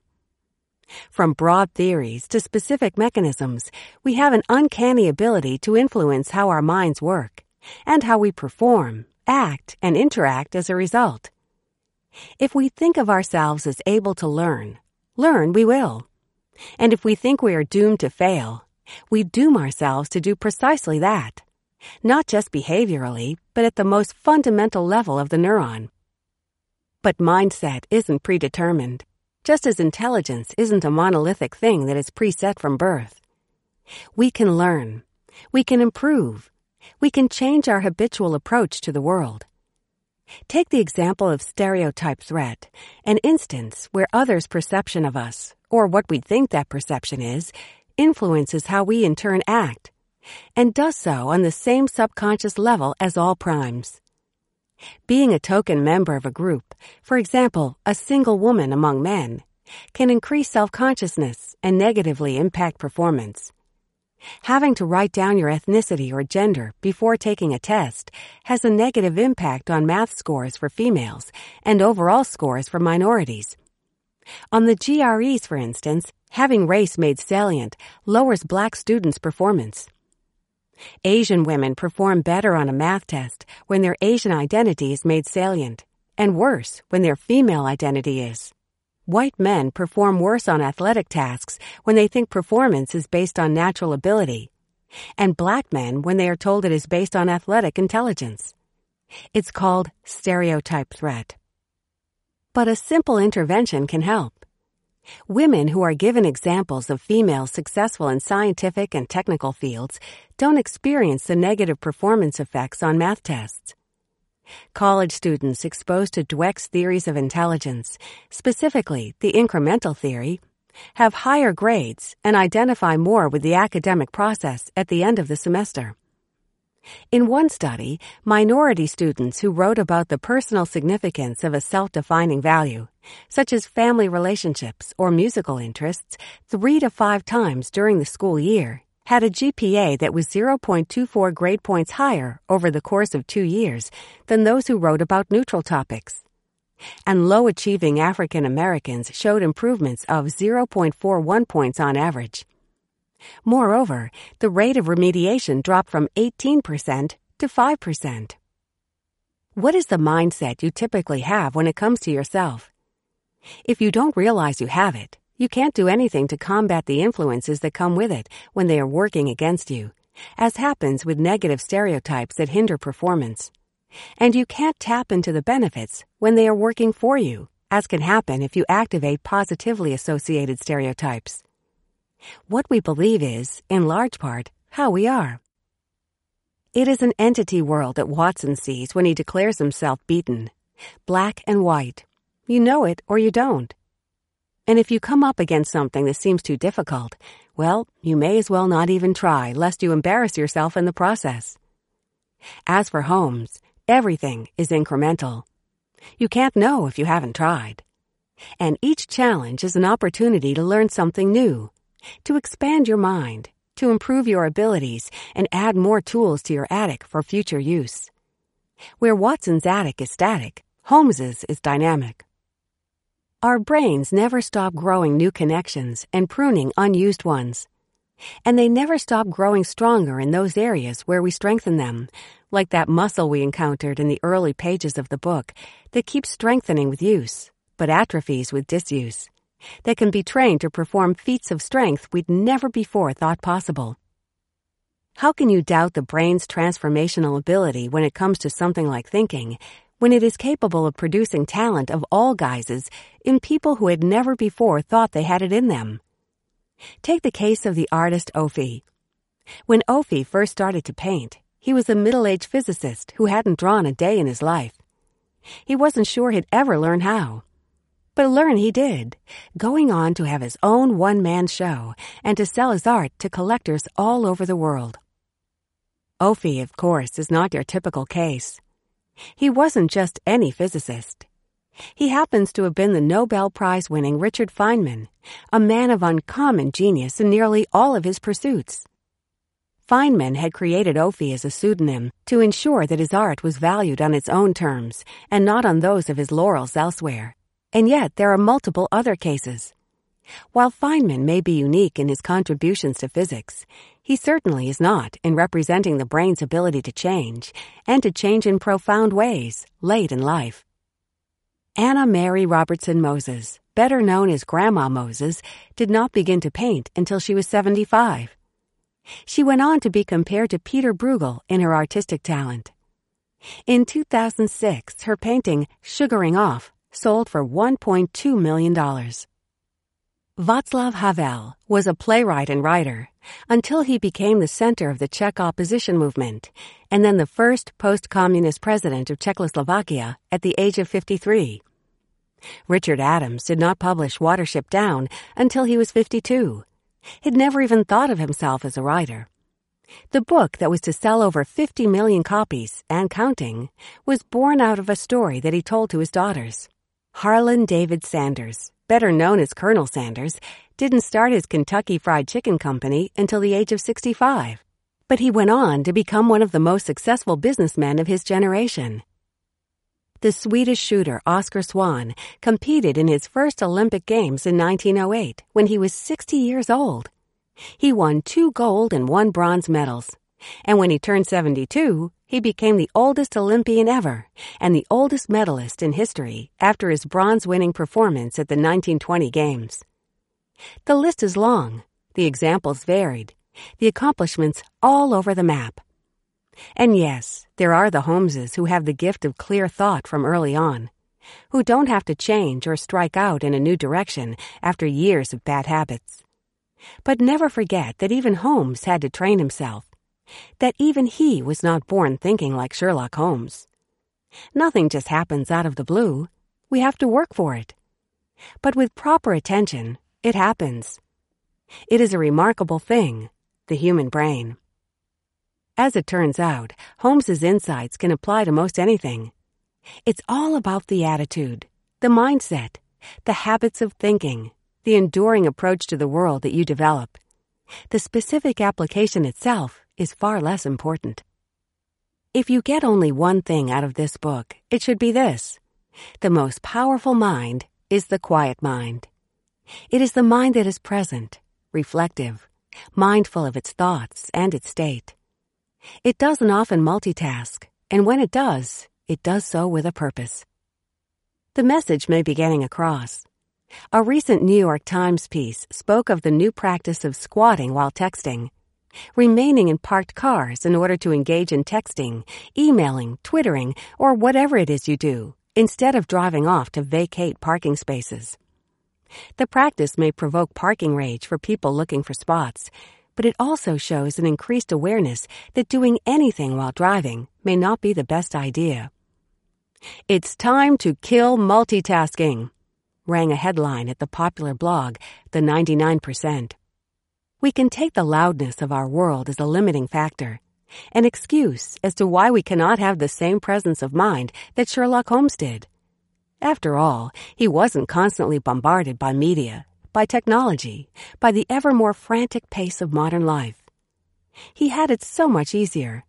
From broad theories to specific mechanisms, we have an uncanny ability to influence how our minds work and how we perform, act, and interact as a result. If we think of ourselves as able to learn, learn we will. And if we think we are doomed to fail, we doom ourselves to do precisely that, not just behaviorally, but at the most fundamental level of the neuron. But mindset isn't predetermined, just as intelligence isn't a monolithic thing that is preset from birth. We can learn, we can improve, we can change our habitual approach to the world. Take the example of stereotype threat, an instance where others' perception of us, or what we think that perception is, influences how we in turn act, and does so on the same subconscious level as all primes. Being a token member of a group, for example, a single woman among men, can increase self-consciousness and negatively impact performance. Having to write down your ethnicity or gender before taking a test has a negative impact on math scores for females and overall scores for minorities. On the G R Es, for instance, having race made salient lowers black students' performance. Asian women perform better on a math test when their Asian identity is made salient, and worse when their female identity is. White men perform worse on athletic tasks when they think performance is based on natural ability, and black men when they are told it is based on athletic intelligence. It's called stereotype threat. But a simple intervention can help. Women who are given examples of females successful in scientific and technical fields don't experience the negative performance effects on math tests. College students exposed to Dweck's theories of intelligence, specifically the incremental theory, have higher grades and identify more with the academic process at the end of the semester. In one study, minority students who wrote about the personal significance of a self-defining value, such as family relationships or musical interests, three to five times during the school year, had a G P A that was zero point two four grade points higher over the course of two years than those who wrote about neutral topics. And low-achieving African Americans showed improvements of zero point four one points on average. Moreover, the rate of remediation dropped from eighteen percent to five percent. What is the mindset you typically have when it comes to yourself? If you don't realize you have it, you can't do anything to combat the influences that come with it when they are working against you, as happens with negative stereotypes that hinder performance. And you can't tap into the benefits when they are working for you, as can happen if you activate positively associated stereotypes. What we believe is, in large part, how we are. It is an entity world that Watson sees when he declares himself beaten. Black and white. You know it or you don't. And if you come up against something that seems too difficult, well, you may as well not even try, lest you embarrass yourself in the process. As for Holmes, everything is incremental. You can't know if you haven't tried. And each challenge is an opportunity to learn something new, to expand your mind, to improve your abilities, and add more tools to your attic for future use. Where Watson's attic is static, Holmes's is dynamic. Our brains never stop growing new connections and pruning unused ones. And they never stop growing stronger in those areas where we strengthen them, like that muscle we encountered in the early pages of the book that keeps strengthening with use, but atrophies with disuse, that can be trained to perform feats of strength we'd never before thought possible. How can you doubt the brain's transformational ability when it comes to something like thinking, when it is capable of producing talent of all guises in people who had never before thought they had it in them? Take the case of the artist Ophi. When Ophi first started to paint, he was a middle-aged physicist who hadn't drawn a day in his life. He wasn't sure he'd ever learn how. But learn he did, going on to have his own one-man show and to sell his art to collectors all over the world. Opie, of course, is not your typical case. He wasn't just any physicist. He happens to have been the Nobel Prize-winning Richard Feynman, a man of uncommon genius in nearly all of his pursuits. Feynman had created Opie as a pseudonym to ensure that his art was valued on its own terms and not on those of his laurels elsewhere. And yet there are multiple other cases. While Feynman may be unique in his contributions to physics, he certainly is not in representing the brain's ability to change, and to change in profound ways, late in life. Anna Mary Robertson Moses, better known as Grandma Moses, did not begin to paint until she was seventy-five. She went on to be compared to Peter Bruegel in her artistic talent. In two thousand six, her painting, Sugaring Off, sold for one point two million dollars. Václav Havel was a playwright and writer until he became the center of the Czech opposition movement and then the first post-communist president of Czechoslovakia at the age of fifty-three. Richard Adams did not publish Watership Down until he was fifty-two. He'd never even thought of himself as a writer. The book that was to sell over fifty million copies, and counting, was born out of a story that he told to his daughters. Harlan David Sanders, better known as Colonel Sanders, didn't start his Kentucky Fried Chicken Company until the age of sixty-five, but he went on to become one of the most successful businessmen of his generation. The Swedish shooter Oscar Swan competed in his first Olympic Games in nineteen oh eight when he was sixty years old. He won two gold and one bronze medals, and when he turned seventy-two, he became the oldest Olympian ever and the oldest medalist in history after his bronze-winning performance at the nineteen twenty Games. The list is long, the examples varied, the accomplishments all over the map. And yes, there are the Holmeses who have the gift of clear thought from early on, who don't have to change or strike out in a new direction after years of bad habits. But never forget that even Holmes had to train himself, that even he was not born thinking like Sherlock Holmes. Nothing just happens out of the blue. We have to work for it. But with proper attention, it happens. It is a remarkable thing, the human brain. As it turns out, Holmes's insights can apply to most anything. It's all about the attitude, the mindset, the habits of thinking, the enduring approach to the world that you develop. The specific application itself is far less important. If you get only one thing out of this book, it should be this: the most powerful mind is the quiet mind. It is the mind that is present, reflective, mindful of its thoughts and its state. It doesn't often multitask, and when it does, it does so with a purpose. The message may be getting across. A recent New York Times piece spoke of the new practice of squatting while texting, remaining in parked cars in order to engage in texting, emailing, twittering, or whatever it is you do, instead of driving off to vacate parking spaces. The practice may provoke parking rage for people looking for spots, but it also shows an increased awareness that doing anything while driving may not be the best idea. "It's time to kill multitasking," rang a headline at the popular blog, The ninety-nine percent. We can take the loudness of our world as a limiting factor, an excuse as to why we cannot have the same presence of mind that Sherlock Holmes did. After all, he wasn't constantly bombarded by media, by technology, by the ever more frantic pace of modern life. He had it so much easier.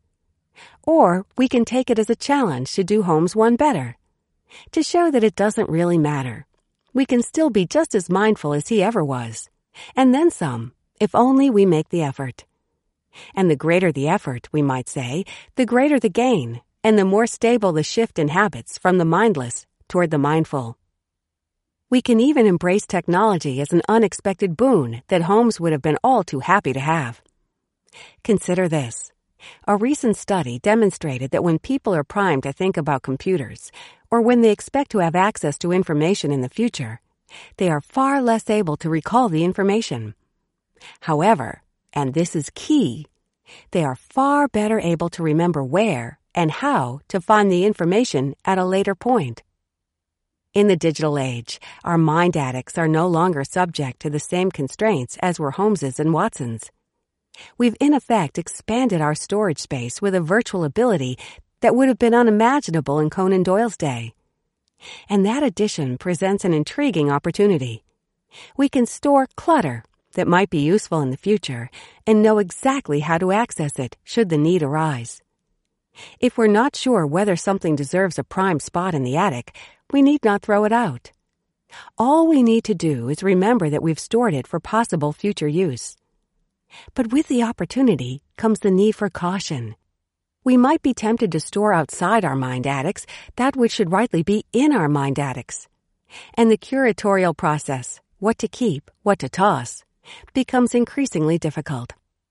Or we can take it as a challenge to do Holmes one better, to show that it doesn't really matter. We can still be just as mindful as he ever was, and then some, if only we make the effort. And the greater the effort, we might say, the greater the gain, and the more stable the shift in habits from the mindless toward the mindful. We can even embrace technology as an unexpected boon that Holmes would have been all too happy to have. Consider this. A recent study demonstrated that when people are primed to think about computers, or when they expect to have access to information in the future, they are far less able to recall the information. However, and this is key, they are far better able to remember where and how to find the information at a later point. In the digital age, our mind addicts are no longer subject to the same constraints as were Holmeses and Watsons. We've in effect expanded our storage space with a virtual ability that would have been unimaginable in Conan Doyle's day. And that addition presents an intriguing opportunity. We can store clutter that might be useful in the future and know exactly how to access it should the need arise. If we're not sure whether something deserves a prime spot in the attic, we need not throw it out. All we need to do is remember that we've stored it for possible future use. But with the opportunity comes the need for caution. We might be tempted to store outside our mind attics that which should rightly be in our mind attics. And the curatorial process, what to keep, what to toss, becomes increasingly difficult.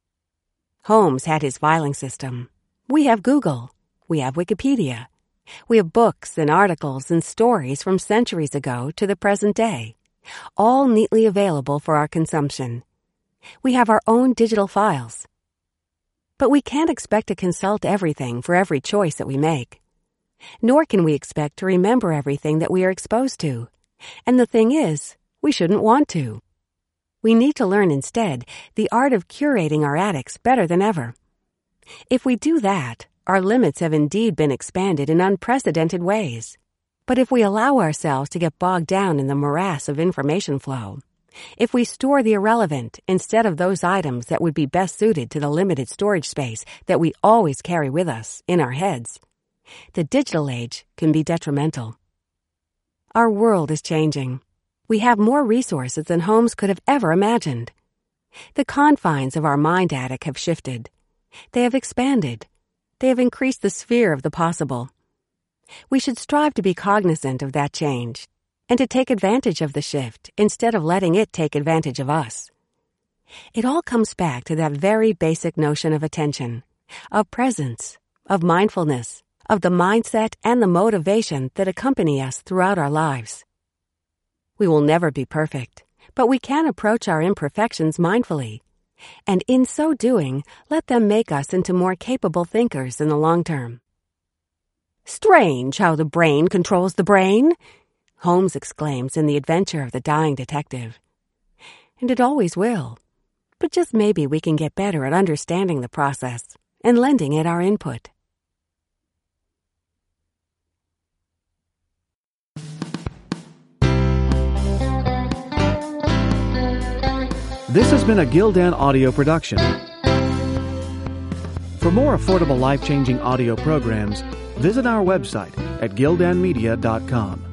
Holmes had his filing system. We have Google. We have Wikipedia. We have books and articles and stories from centuries ago to the present day, all neatly available for our consumption. We have our own digital files. But we can't expect to consult everything for every choice that we make. Nor can we expect to remember everything that we are exposed to. And the thing is, we shouldn't want to. We need to learn instead the art of curating our attics better than ever. If we do that, our limits have indeed been expanded in unprecedented ways. But if we allow ourselves to get bogged down in the morass of information flow, if we store the irrelevant instead of those items that would be best suited to the limited storage space that we always carry with us in our heads, the digital age can be detrimental. Our world is changing. We have more resources than Holmes could have ever imagined. The confines of our mind attic have shifted. They have expanded. They have increased the sphere of the possible. We should strive to be cognizant of that change and to take advantage of the shift instead of letting it take advantage of us. It all comes back to that very basic notion of attention, of presence, of mindfulness, of the mindset and the motivation that accompany us throughout our lives. We will never be perfect, but we can approach our imperfections mindfully, and in so doing, let them make us into more capable thinkers in the long term. "Strange how the brain controls the brain," Holmes exclaims in The Adventure of the Dying Detective. And it always will. But just maybe we can get better at understanding the process and lending it our input. This has been a Gildan audio production. For more affordable life-changing audio programs, visit our website at gildan media dot com.